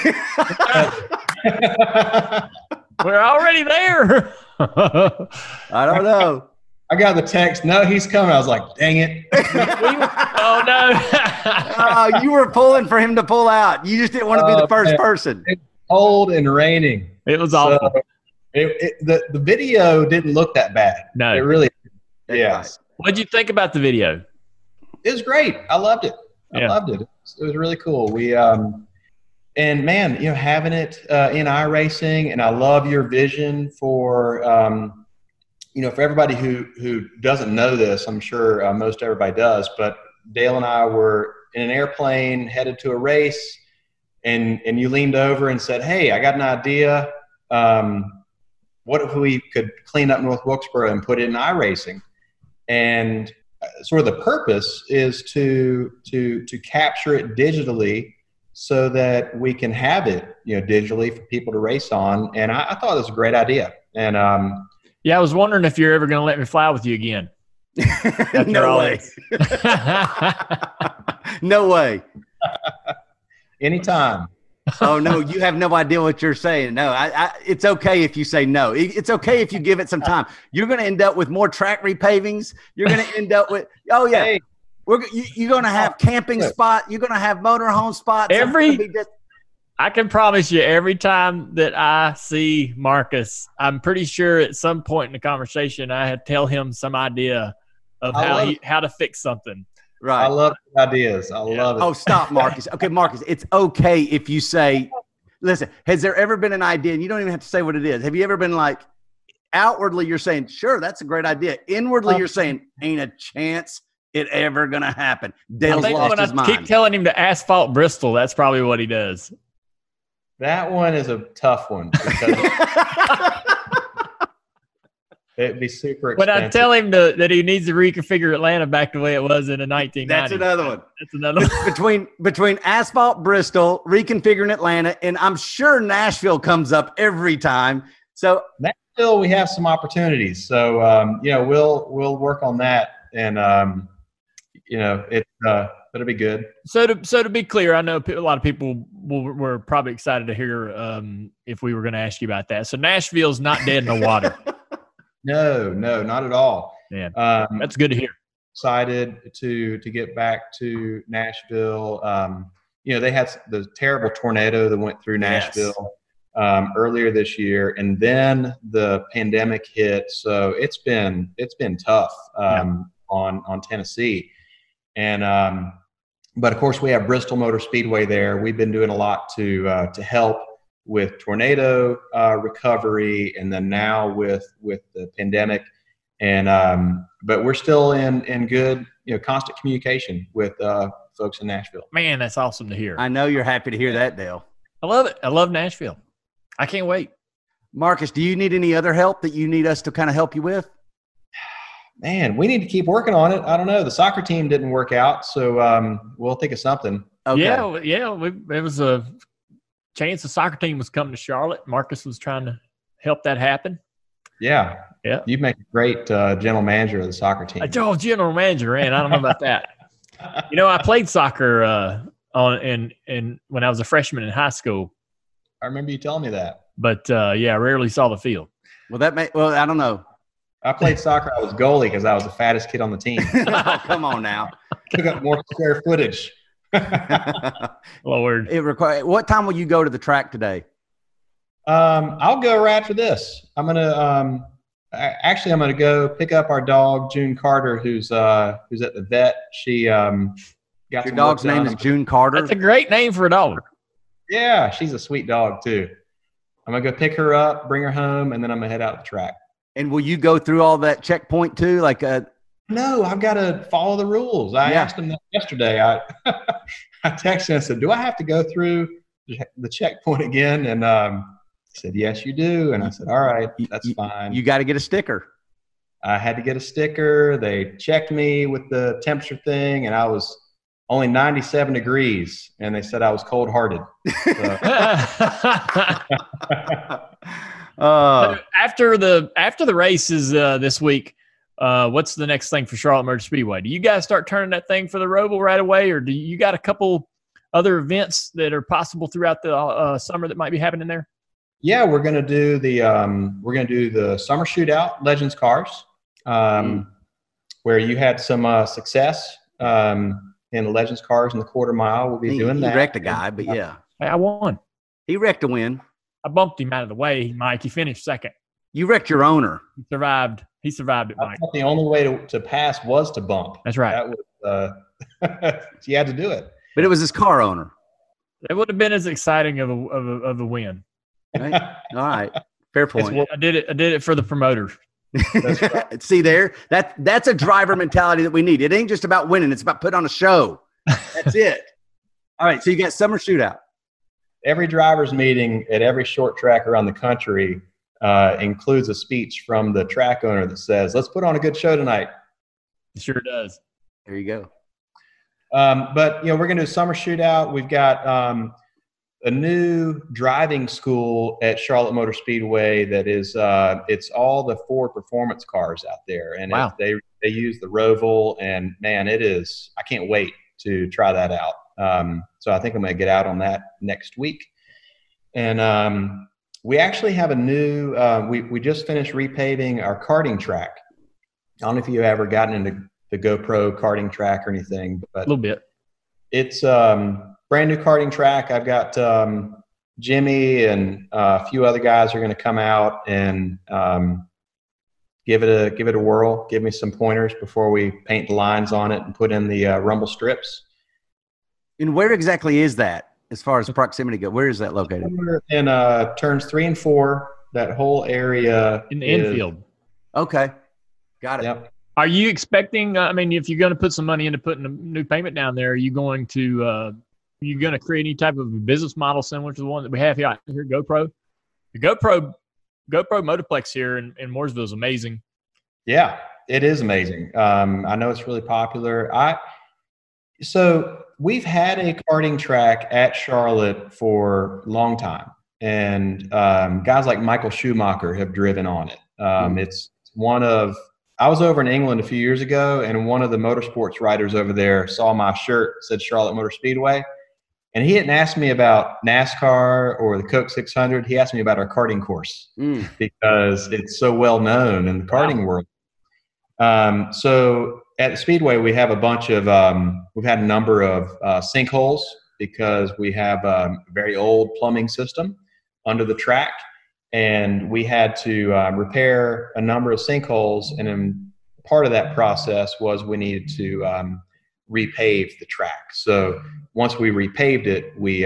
We're already there. I don't know. I got the text, no, he's coming. I was like, dang it. Oh, no. Oh, you were pulling for him to pull out. You just didn't want to be the first person. It was cold and raining. It was awful. The video didn't look that bad. No. It really didn't. Yeah. Right. What'd you think about the video? It was great. I loved it. I loved it. It was really cool. We and man, having it in iRacing, and I love your vision for for everybody who doesn't know this, I'm sure most everybody does, but Dale and I were in an airplane headed to a race, and you leaned over and said, "Hey, I got an idea. What if we could clean up North Wilkesboro and put it in iRacing?" And sort of the purpose is to capture it digitally so that we can have it, digitally for people to race on. And I thought it was a great idea. And yeah, I was wondering if you're ever going to let me fly with you again. No way. No way. Anytime. Oh no, you have no idea what you're saying. No, it's okay if you say no. It's okay if you give it some time. You're going to end up with more track repavings. You're going to end up with, oh yeah, Hey. you're going to have camping spot. You're going to have motorhome spots. I can promise you, every time that I see Marcus, I'm pretty sure at some point in the conversation I had tell him some idea of how to fix something. Right. I love ideas. I love it. Oh, stop, Marcus. Okay, Marcus, it's okay if you say, listen, has there ever been an idea, and you don't even have to say what it is. Have you ever been like, outwardly you're saying, sure, that's a great idea. Inwardly you're saying, ain't a chance it ever going to happen. Dale's lost his mind. Keep telling him to asphalt Bristol. That's probably what he does. That one is a tough one because it'd be super expensive. When I tell him that he needs to reconfigure Atlanta back the way it was in the 1990s. That's another one. That's another one. Between asphalt Bristol, reconfiguring Atlanta, and I'm sure Nashville comes up every time. So Nashville, we have some opportunities. So we'll work on that, and it'll be good. So to be clear, I know a lot of people were probably excited to hear if we were going to ask you about that. So Nashville's not dead in the water. No, not at all. Yeah, that's good to hear. Excited to get back to Nashville. They had the terrible tornado that went through Nashville earlier this year, and then the pandemic hit. So it's been tough on Tennessee, and but of course we have Bristol Motor Speedway there. We've been doing a lot to help with tornado recovery, and then now with the pandemic, and but we're still in good constant communication with folks in Nashville. Man, that's awesome to hear. I know you're happy to hear that, Dale. I love it. I love Nashville. I can't wait. Marcus, do you need any other help that you need us to kind of help you with? Man, we need to keep working on it. I don't know. The soccer team didn't work out, so we'll think of something. Okay. Yeah. It was a chance the soccer team was coming to Charlotte. Marcus was trying to help that happen. Yeah. You make a great general manager of the soccer team. General manager, man. I don't know about that. I played soccer when I was a freshman in high school. I remember you telling me that. But I rarely saw the field. Well, I don't know. I played soccer. I was goalie because I was the fattest kid on the team. Oh, come on now. Took up more square footage. Lord. What time will you go to the track today? I'll go right after this. I'm gonna go pick up our dog June Carter, who's at the vet. She got your dog's name is June Carter. That's a great name for a dog. Yeah, she's a sweet dog too. I'm gonna go pick her up, bring her home, and then I'm gonna head out to the track. And will you go through all that checkpoint too? No, I've got to follow the rules. I asked him that yesterday. I texted him and said, "Do I have to go through the checkpoint again?" And he said, "Yes, you do." And I said, "All right, that's fine." You got to get a sticker. I had to get a sticker. They checked me with the temperature thing, and I was only 97 degrees, and they said I was cold-hearted. So. After the races this week, what's the next thing for Charlotte Motor Speedway? Do you guys start turning that thing for the Roval right away, or do you got a couple other events that are possible throughout the summer that might be happening there? Yeah, we're gonna do the summer shootout, Legends Cars, where you had some success in the Legends Cars in the quarter mile. We'll be doing that. He wrecked a guy, but yeah, I won. He wrecked a win. I bumped him out of the way, Mike. He finished second. You wrecked your owner. He survived it, Mike. The only way to pass was to bump. That's right. That was you had to do it. But it was his car owner. It would have been as exciting of a win. Right? All right. Fair point. I did it for the promoters. That's right. See there? That's a driver mentality that we need. It ain't just about winning. It's about putting on a show. That's it. All right. So you got summer shootout. Every driver's meeting at every short track around the country includes a speech from the track owner that says, let's put on a good show tonight. It sure does. There you go. But, we're going to do a summer shootout. We've got a new driving school at Charlotte Motor Speedway that is it's all the Ford performance cars out there. And wow. they use the Roval. And, man, I can't wait to try that out. So I think I'm going to get out on that next week. And we actually have a new we just finished repaving our karting track. I don't know if you've ever gotten into the GoPro karting track or anything, but a little bit. It's brand new karting track. I've got Jimmy and a few other guys are going to come out and give it a whirl. Give me some pointers before we paint the lines on it and put in the rumble strips. And where exactly is that as far as proximity goes? Where is that located? In turns 3 and 4, that whole area. In the infield. Okay. Got it. Yep. Are you expecting, if you're going to put some money into putting a new payment down there, are you going to create any type of a business model similar to the one that we have here at GoPro? The GoPro Motorplex here in Mooresville is amazing. Yeah, it is amazing. I know it's really popular. So we've had a karting track at Charlotte for a long time, and guys like Michael Schumacher have driven on it. It's one of I was over in England a few years ago, and one of the motorsports writers over there saw my shirt, said Charlotte Motor Speedway, and he didn't ask me about NASCAR or the Coke 600. He asked me about our karting course because it's so well known in the karting world. So at the Speedway, we have a bunch of we've had a number of sinkholes because we have a very old plumbing system under the track. And we had to repair a number of sinkholes. And then part of that process was we needed to repave the track. So once we repaved it, we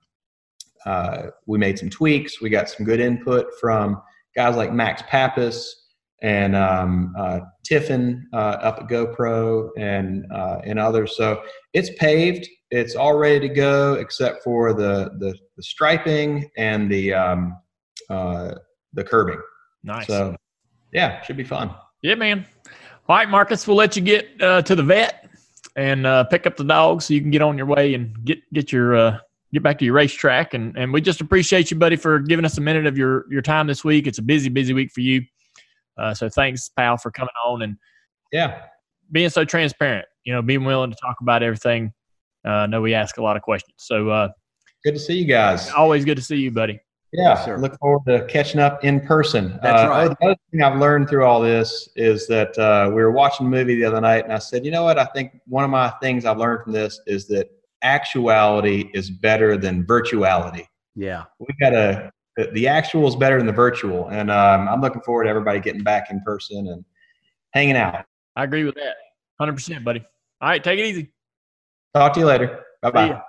made some tweaks. We got some good input from guys like Max Pappas and Tiffin up at GoPro and others. So it's paved. It's all ready to go except for the striping and the curbing. Nice. So yeah, should be fun. Yeah, man. All right, Marcus, we'll let you get to the vet and pick up the dog so you can get on your way and get back to your racetrack. And we just appreciate you, buddy, for giving us a minute of your time this week. It's a busy week for you. So thanks, pal, for coming on and being so transparent, being willing to talk about everything. I know we ask a lot of questions. So good to see you guys. Always good to see you, buddy. Yeah, yes, look forward to catching up in person. That's right. The other thing I've learned through all this is that we were watching a movie the other night, and I said, you know what? I think one of my things I've learned from this is that actuality is better than virtuality. Yeah. The actual is better than the virtual, and I'm looking forward to everybody getting back in person and hanging out. I agree with that. 100%, buddy. All right, take it easy. Talk to you later. Bye-bye.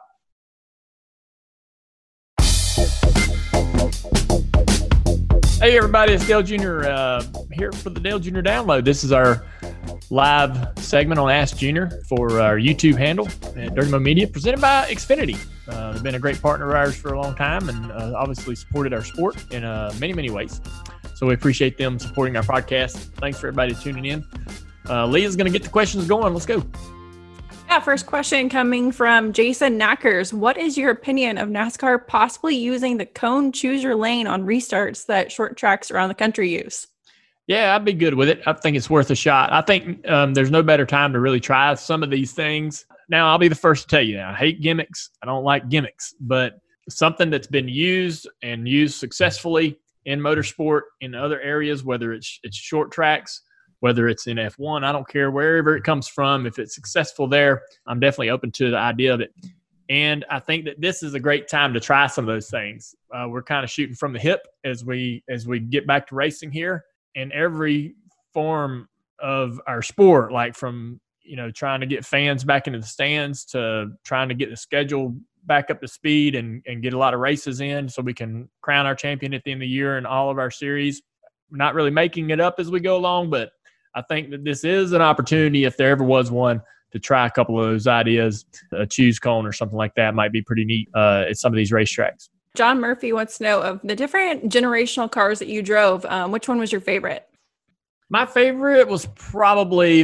Hey, everybody, it's Dale Jr. Here for the Dale Jr. Download. This is our live segment on Ask Junior for our YouTube handle at Dirty Mo Media, presented by Xfinity. They've been a great partner of ours for a long time and obviously supported our sport in many, many ways. So we appreciate them supporting our podcast. Thanks for everybody tuning in. Leah's going to get the questions going. Let's go. Yeah, first question coming from Jason Knackers. What is your opinion of NASCAR possibly using the cone choose your lane on restarts that short tracks around the country use? Yeah, I'd be good with it. I think it's worth a shot. I think there's no better time to really try some of these things. Now, I'll be the first to tell you that I hate gimmicks. I don't like gimmicks, but something that's been used and used successfully in motorsport in other areas, whether it's short tracks, whether it's in F1, I don't care wherever it comes from. If it's successful there, I'm definitely open to the idea of it. And I think that this is a great time to try some of those things. We're kind of shooting from the hip as we get back to racing here. In every form of our sport, like from, trying to get fans back into the stands to trying to get the schedule back up to speed and get a lot of races in so we can crown our champion at the end of the year in all of our series. not really making it up as we go along, but I think that this is an opportunity, if there ever was one, to try a couple of those ideas. A choose cone or something like that might be pretty neat at some of these racetracks. John Murphy wants to know, of the different generational cars that you drove, which one was your favorite? My favorite was probably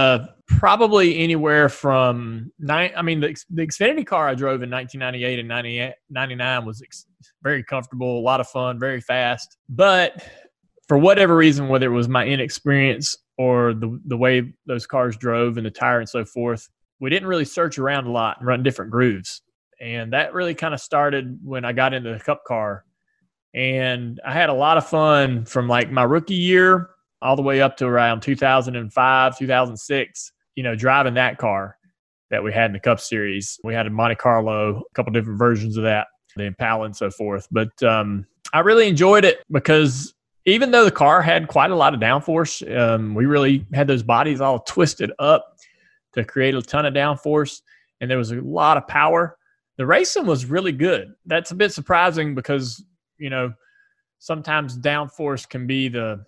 anywhere from the Xfinity car I drove in 1998 and 99 was very comfortable, a lot of fun, very fast. But for whatever reason, whether it was my inexperience or the way those cars drove and the tire and so forth, we didn't really search around a lot and run different grooves. And that really kind of started when I got into the Cup car. And I had a lot of fun from like my rookie year all the way up to around 2005, 2006, driving that car that we had in the Cup Series. We had a Monte Carlo, a couple different versions of that, the Impala and so forth. But I really enjoyed it because even though the car had quite a lot of downforce, we really had those bodies all twisted up to create a ton of downforce, and there was a lot of power. The racing was really good. That's a bit surprising because, sometimes downforce can be the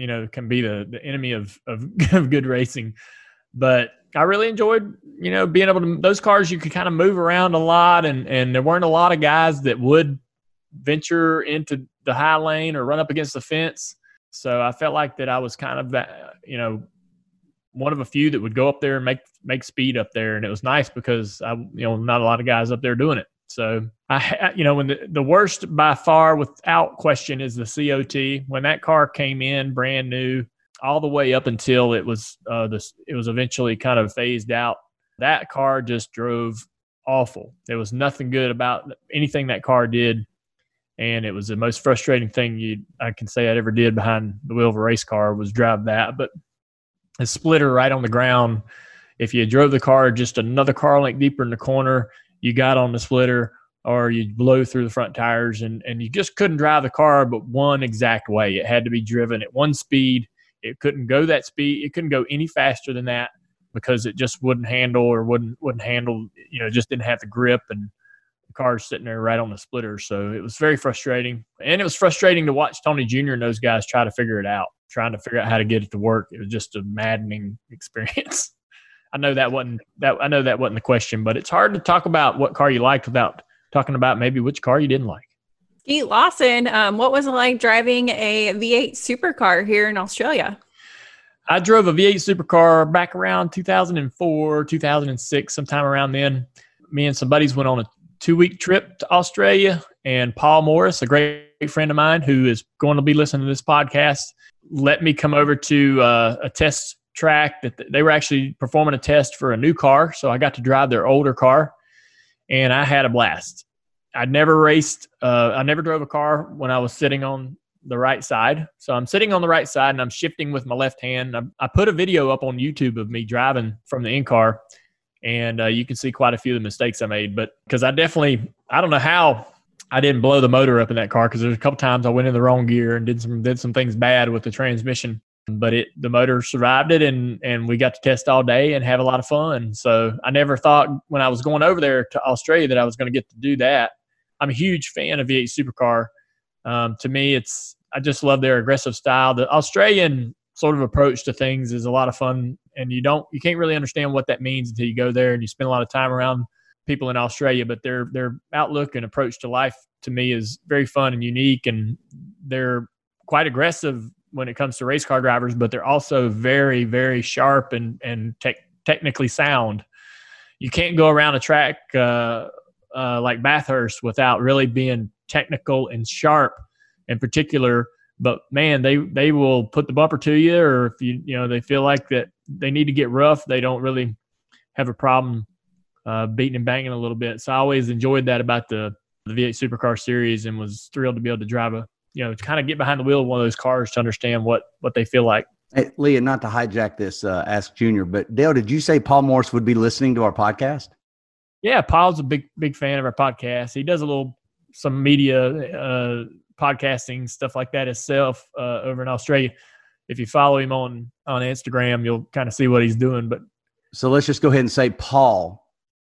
enemy of good racing. But I really enjoyed, being able to, those cars you could kind of move around a lot, and there weren't a lot of guys that would venture into the high lane or run up against the fence. So I felt like that I was kind of that, one of a few that would go up there and make speed up there. And it was nice because not a lot of guys up there doing it. So when the worst by far without question is the COT. When that car came in brand new, all the way up until it was eventually kind of phased out, that car just drove awful. There was nothing good about anything that car did. And it was the most frustrating thing I can say I ever did behind the wheel of a race car was drive that. But a splitter right on the ground, if you drove the car just another car length deeper in the corner, you got on the splitter or you blow through the front tires, and you just couldn't drive the car but one exact way. It had to be driven at one speed. It couldn't go that speed. It couldn't go any faster than that because it just wouldn't handle or wouldn't handle, just didn't have the grip, and the car's sitting there right on the splitter. So it was very frustrating. And it was frustrating to watch Tony Jr. and those guys try to figure it out, trying to figure out how to get it to work. It was just a maddening experience. I know that wasn't the question, but it's hard to talk about what car you liked without talking about maybe which car you didn't like. Pete Lawson, what was it like driving a V8 supercar here in Australia? I drove a V8 supercar back around 2004, 2006, sometime around then. Me and some buddies went on a 2-week trip to Australia, and Paul Morris, a great friend of mine who is going to be listening to this podcast, let me come over to a test track that they were actually performing a test for a new car. So I got to drive their older car, and I had a blast. I'd never raced. I never drove a car when I was sitting on the right side. So I'm sitting on the right side and I'm shifting with my left hand. I put a video up on YouTube of me driving from the in-car, and you can see quite a few of the mistakes I made. But because I don't know how I didn't blow the motor up in that car, because there's a couple times I went in the wrong gear and did some things bad with the transmission. But the motor survived it, and we got to test all day and have a lot of fun. So I never thought when I was going over there to Australia that I was going to get to do that. I'm a huge fan of V8 Supercar. To me, I just love their aggressive style. The Australian sort of approach to things is a lot of fun, and you can't really understand what that means until you go there and you spend a lot of time around people in Australia. But their outlook and approach to life to me is very fun and unique, and they're quite aggressive when it comes to race car drivers, but they're also very, very sharp and technically sound. You can't go around a track like Bathurst without really being technical and sharp in particular. But man, they will put the bumper to you, or if they feel like that they need to get rough, they don't really have a problem beating and banging a little bit. So I always enjoyed that about the V8 Supercar series, and was thrilled to be able to drive to kind of get behind the wheel of one of those cars to understand what they feel like. Hey, Leah, not to hijack this Ask Junior, but Dale, did you say Paul Morris would be listening to our podcast? Yeah, Paul's a big fan of our podcast. He does some media podcasting, stuff like that himself over in Australia. If you follow him on Instagram, you'll kind of see what he's doing. But so let's just go ahead and say Paul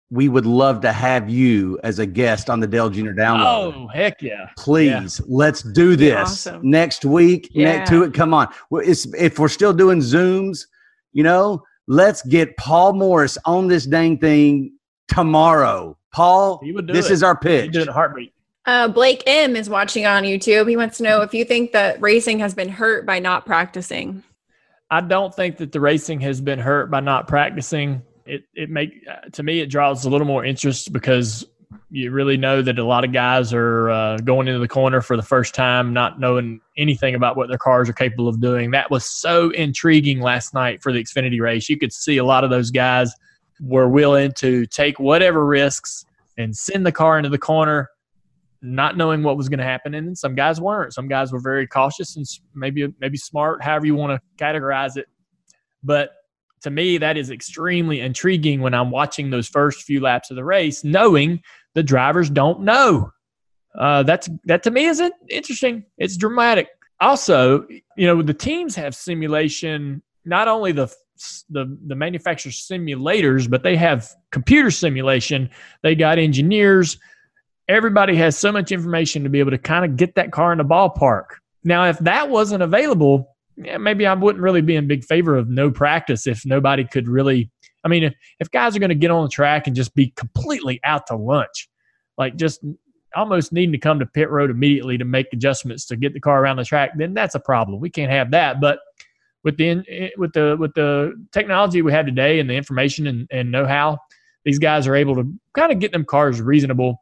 we would love to have you as a guest on the Dale Jr. Download. Oh, heck yeah. Please, let's do this next week. Come on. If we're still doing Zooms, let's get Paul Morris on this dang thing tomorrow. Paul, this is our pitch. He'd do it in a heartbeat. Blake M is watching on YouTube. He wants to know if you think that racing has been hurt by not practicing. I don't think that the racing has been hurt by not practicing. To me, it draws a little more interest because you really know that a lot of guys are going into the corner for the first time, not knowing anything about what their cars are capable of doing. That was so intriguing last night for the Xfinity race. You could see a lot of those guys were willing to take whatever risks and send the car into the corner, not knowing what was going to happen. And some guys weren't. Some guys were very cautious and maybe smart, however you want to categorize it. But to me, that is extremely intriguing when I'm watching those first few laps of the race, knowing the drivers don't know. That to me is interesting. It's dramatic. Also, the teams have simulation, not only the manufacturer simulators, but they have computer simulation. They got engineers. Everybody has so much information to be able to kind of get that car in the ballpark. Now, if that wasn't available, maybe I wouldn't really be in big favor of no practice if nobody could really – if guys are going to get on the track and just be completely out to lunch, like just almost needing to come to pit road immediately to make adjustments to get the car around the track, then that's a problem. We can't have that. But with the technology we have today and the information and know-how, these guys are able to kind of get them cars reasonable.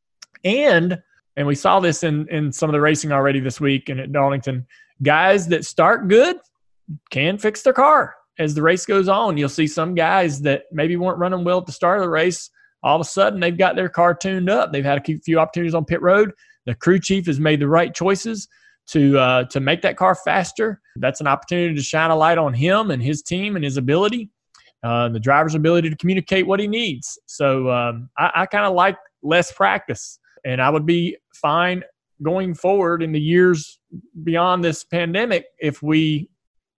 And we saw this in some of the racing already this week and at Darlington. Guys that start good can fix their car. As the race goes on, you'll see some guys that maybe weren't running well at the start of the race. All of a sudden, they've got their car tuned up. They've had a few opportunities on pit road. The crew chief has made the right choices to make that car faster. That's an opportunity to shine a light on him and his team and his ability, the driver's ability to communicate what he needs. So I kind of like less practice, and I would be fine going forward in the years beyond this pandemic if we,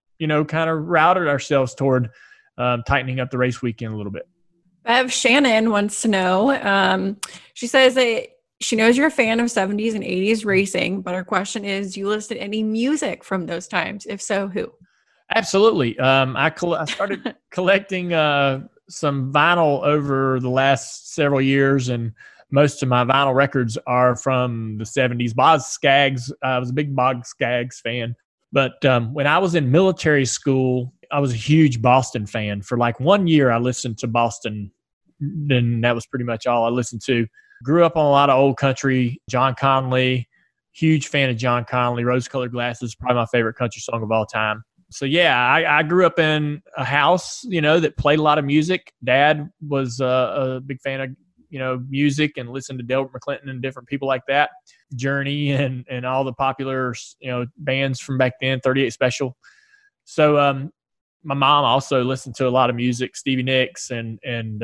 kind of routed ourselves toward tightening up the race weekend a little bit. Bev Shannon wants to know, she says that she knows you're a fan of 70s and 80s racing, but her question is, do you listen to any music from those times? If so, who? Absolutely. I started collecting some vinyl over the last several years, and most of my vinyl records are from the 70s. Boz Scaggs, I was a big Boz Scaggs fan. But when I was in military school, I was a huge Boston fan. For like 1 year, I listened to Boston. Then that was pretty much all I listened to. Grew up on a lot of old country. John Conley, huge fan of John Conley. Rose-Colored Glasses, probably my favorite country song of all time. So, yeah, I grew up in a house, that played a lot of music. Dad was a big fan of music and listened to Delbert McClinton and different people like that, Journey and all the popular, bands from back then, 38 Special. So my mom also listened to a lot of music, Stevie Nicks. And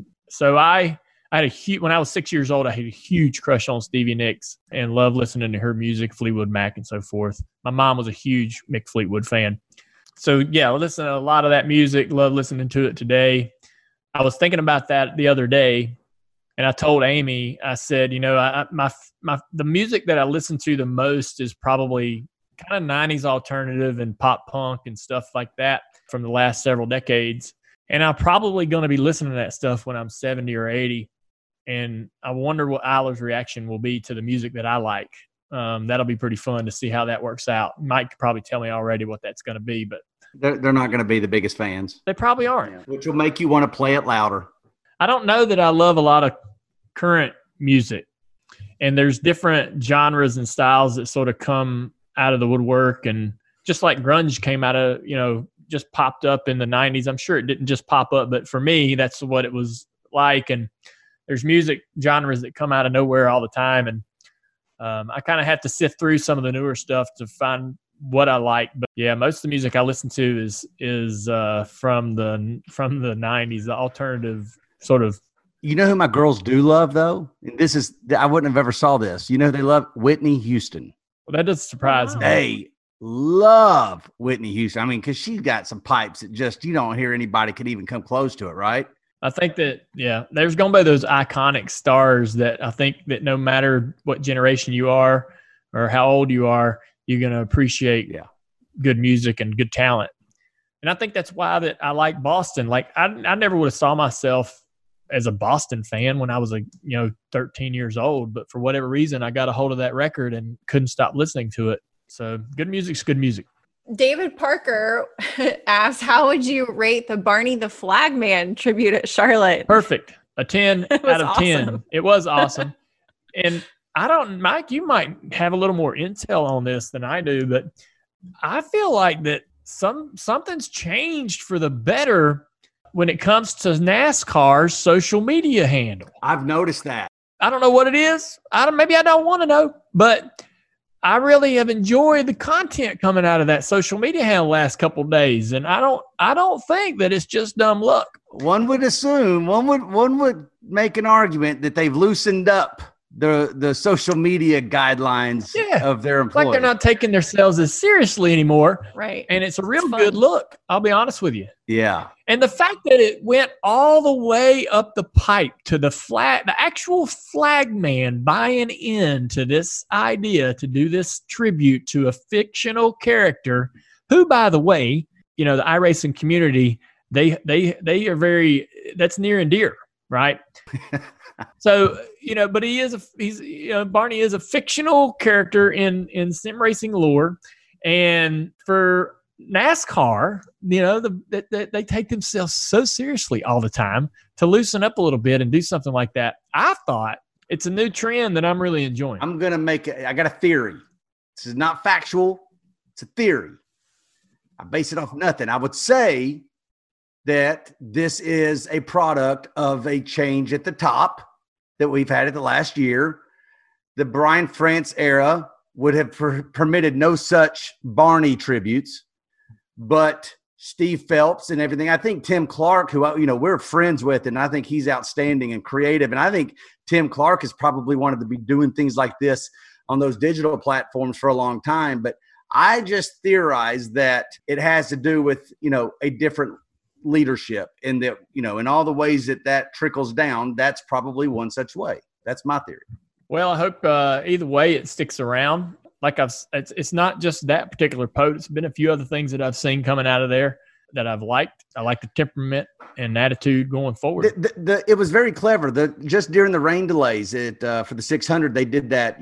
so I had when I was 6 years old, I had a huge crush on Stevie Nicks and loved listening to her music, Fleetwood Mac and so forth. My mom was a huge Mick Fleetwood fan. So yeah, I listen to a lot of that music, love listening to it today. I was thinking about that the other day. And I told Amy, I said, the music that I listen to the most is probably kind of 90s alternative and pop punk and stuff like that from the last several decades. And I'm probably going to be listening to that stuff when I'm 70 or 80. And I wonder what Isla's reaction will be to the music that I like. That'll be pretty fun to see how that works out. Mike could probably tell me already what that's going to be, but they're not going to be the biggest fans. They probably aren't. Yeah. Which will make you want to play it louder. I don't know that I love a lot of current music, and there's different genres and styles that sort of come out of the woodwork, and just like grunge came out of, just popped up in the 90s. I'm sure it didn't just pop up, but for me, that's what it was like. And there's music genres that come out of nowhere all the time, and I kind of have to sift through some of the newer stuff to find what I like. But yeah, most of the music I listen to is from the 90s, the alternative sort of. You know who my girls do love, though? And this is, I wouldn't have ever saw this. You know who they love? Whitney Houston. Well, that doesn't surprise me. They love Whitney Houston. I mean, because she's got some pipes that just, you don't hear anybody could even come close to it, right? I think that, there's going to be those iconic stars that I think that no matter what generation you are or how old you are, you're going to appreciate good music and good talent. And I think that's why that I like Boston. Like I never would have saw myself as a Boston fan when I was 13 years old, but for whatever reason, I got a hold of that record and couldn't stop listening to it. So good music's good music. David Parker asks, how would you rate the Barney the Flagman tribute at Charlotte? Perfect. A 10 out of 10. Awesome. It was awesome. And Mike, you might have a little more intel on this than I do, but I feel like that something's changed for the better when it comes to NASCAR's social media handle. I've noticed that. I don't know what it is. Maybe I don't want to know, but I really have enjoyed the content coming out of that social media handle the last couple of days, and I don't think that it's just dumb luck. One would assume, one would make an argument that they've loosened up the social media guidelines of their employees. Like they're not taking themselves as seriously anymore. Right. And it's a real good look. I'll be honest with you. Yeah. And the fact that it went all the way up the pipe to the actual flagman buying into this idea to do this tribute to a fictional character who, by the way, the iRacing community, they are very, that's near and dear, right? So, but Barney is a fictional character in sim racing lore. And for NASCAR, they take themselves so seriously all the time to loosen up a little bit and do something like that. I thought it's a new trend that I'm really enjoying. I got a theory. This is not factual. It's a theory. I base it off nothing. I would say that this is a product of a change at the top that we've had in the last year. The Brian France era would have permitted no such Barney tributes, but Steve Phelps and everything. I think Tim Clark, who we're friends with, and I think he's outstanding and creative. And I think Tim Clark has probably wanted to be doing things like this on those digital platforms for a long time. But I just theorize that it has to do with, a different leadership, and that, in all the ways that trickles down, that's probably one such way. That's my theory. Well, I hope either way it sticks around. Like it's not just that particular post. It's been a few other things that I've seen coming out of there that I've liked. I like the temperament and attitude going forward. It was very clever. Just during the rain delays for the 600, they did that,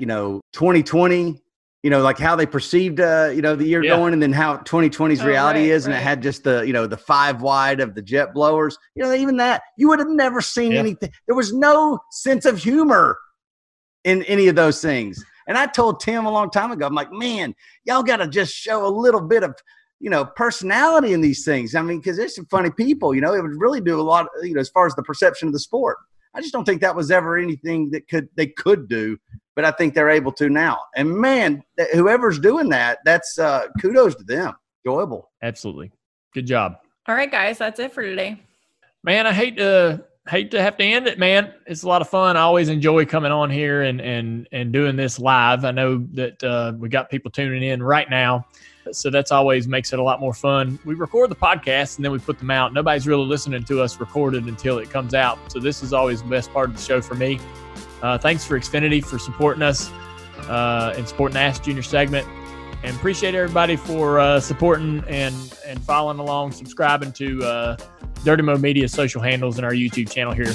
2020, like how they perceived, the year going, and then how 2020's reality is. And it had just the 5 wide of the jet blowers, even that you would have never seen anything. There was no sense of humor in any of those things. And I told Tim a long time ago, I'm like, man, y'all got to just show a little bit of, personality in these things. I mean, because there's some funny people, it would really do a lot, as far as the perception of the sport. I just don't think that was ever anything that they could do, but I think they're able to now. And man, whoever's doing that, that's kudos to them. Enjoyable. Absolutely. Good job. All right, guys, that's it for today. Man, I hate to have to end it, man. It's a lot of fun. I always enjoy coming on here and doing this live. I know that we got people tuning in right now, so that's always makes it a lot more fun. We record the podcast and then we put them out. Nobody's really listening to us recorded until it comes out. So this is always the best part of the show for me. Thanks for Xfinity for supporting us and supporting the Ask Junior segment. And appreciate everybody for supporting and following along, subscribing to Dirty Mo Media social handles and our YouTube channel here.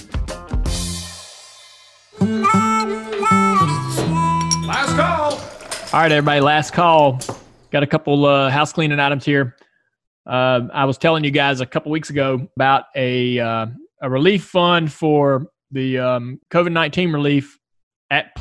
Last call. All right, everybody, last call. Got a couple house cleaning items here. I was telling you guys a couple weeks ago about a relief fund for the COVID-19 relief at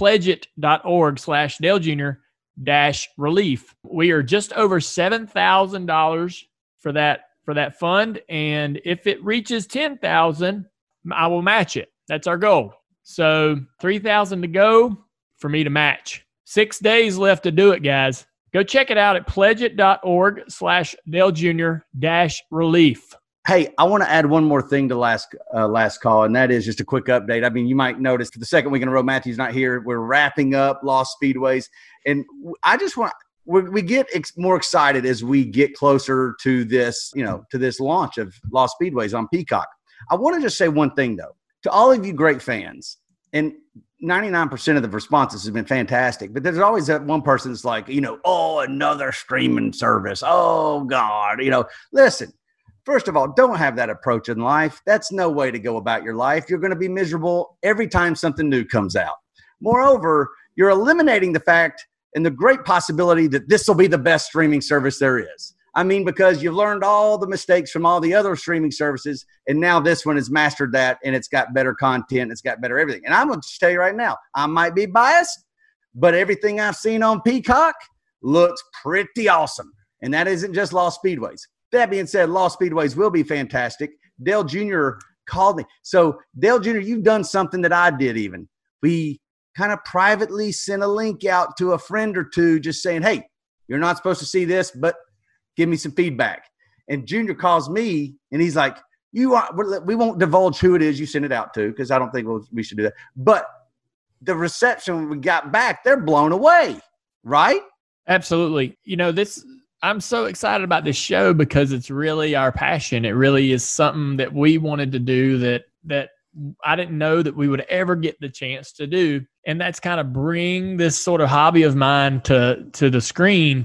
pledgeit.org/DaleJr-relief. We are just over $7,000 for that fund, and if it reaches $10,000, I will match it. That's our goal. So $3,000 to go for me to match. 6 days left to do it, guys. Go check it out at pledgeit.org/DaleJr-relief. Hey, I want to add one more thing to last call, and that is just a quick update. I mean, you might notice for the second week in a row, Matthew's not here. We're wrapping up Lost Speedways, and I just want we get more excited as we get closer to this, to this launch of Lost Speedways on Peacock. I want to just say one thing, though, to all of you great fans, and 99% of the responses have been fantastic, but there's always that one person that's like, oh, another streaming service. Oh, God. Listen, first of all, don't have that approach in life. That's no way to go about your life. You're going to be miserable every time something new comes out. Moreover, you're eliminating the fact and the great possibility that this will be the best streaming service there is. I mean, because you've learned all the mistakes from all the other streaming services, and now this one has mastered that, and it's got better content, it's got better everything. And I'm going to just tell you right now, I might be biased, but everything I've seen on Peacock looks pretty awesome. And that isn't just Lost Speedways. That being said, Lost Speedways will be fantastic. Dale Jr. called me. So, Dale Jr., you've done something that I did even. We kind of privately sent a link out to a friend or two just saying, hey, you're not supposed to see this, but give me some feedback. And Junior calls me, and he's like, we won't divulge who it is you sent it out to because I don't think we should do that. But the reception we got back, they're blown away, right? Absolutely. I'm so excited about this show because it's really our passion. It really is something that we wanted to do that I didn't know that we would ever get the chance to do. And that's kind of bring this sort of hobby of mine to the screen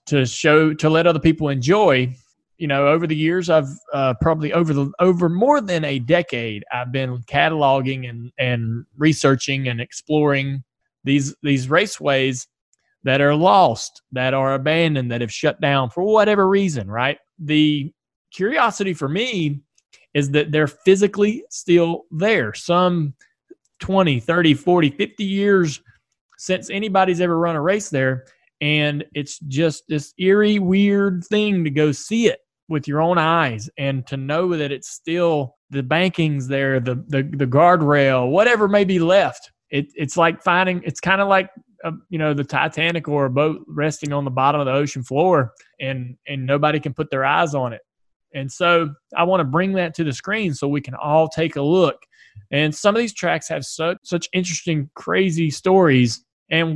to let other people enjoy. Over the years, I've probably over more than a decade, I've been cataloging and researching and exploring these raceways that are lost, that are abandoned, that have shut down for whatever reason, right? The curiosity for me is that they're physically still there. Some 20, 30, 40, 50 years since anybody's ever run a race there. And it's just this eerie, weird thing to go see it with your own eyes and to know that it's still the bankings there, the guardrail, whatever may be left. It's like it's kind of like, the Titanic or a boat resting on the bottom of the ocean floor and nobody can put their eyes on it. And so I want to bring that to the screen so we can all take a look. And some of these tracks have such interesting, crazy stories. And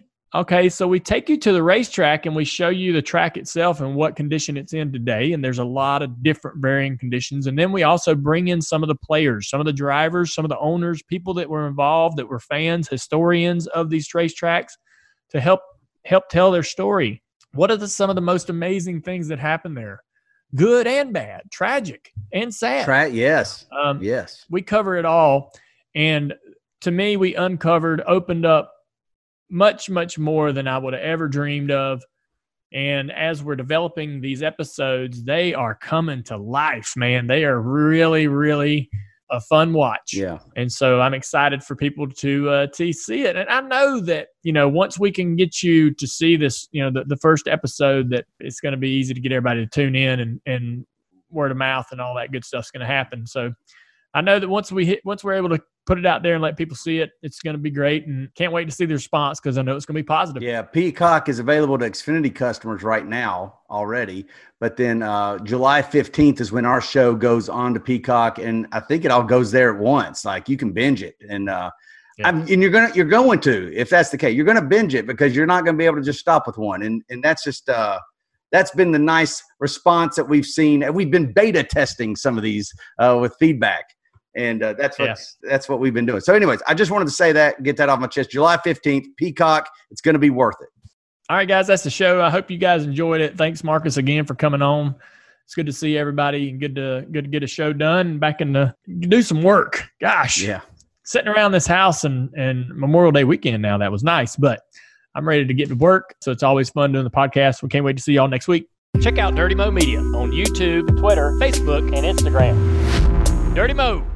so we take you to the racetrack and we show you the track itself and what condition it's in today. And there's a lot of different varying conditions. And then we also bring in some of the players, some of the drivers, some of the owners, people that were involved, that were fans, historians of these racetracks to help tell their story. What are some of the most amazing things that happened there? Good and bad, tragic and sad. Yes. Yes. We cover it all. And to me, we opened up much, much more than I would have ever dreamed of. And as we're developing these episodes, they are coming to life, man. They are really, really a fun watch. Yeah. And so I'm excited for people to see it. And I know that, once we can get you to see this, the first episode, that it's going to be easy to get everybody to tune in and word of mouth and all that good stuff's going to happen. So I know that once we're able to put it out there and let people see it, it's going to be great, and can't wait to see the response because I know it's going to be positive. Yeah, Peacock is available to Xfinity customers right now already, but then July 15th is when our show goes on to Peacock, and I think it all goes there at once. Like, you can binge it, and and you're going to, if that's the case, you're going to binge it because you're not going to be able to just stop with one, and that's just that's been the nice response that we've seen, and we've been beta testing some of these with feedback. And that's what we've been doing. So anyways, I just wanted to say that, get that off my chest. July 15th, Peacock. It's going to be worth it. All right, guys, that's the show. I hope you guys enjoyed it. Thanks, Marcus, again for coming on. It's good to see everybody and good to get a show done and back to do some work. Gosh, yeah, sitting around this house and Memorial Day weekend now, that was nice, but I'm ready to get to work. So it's always fun doing the podcast. We can't wait to see y'all next week. Check out Dirty Mo Media on YouTube, Twitter, Facebook, and Instagram. Dirty Mo.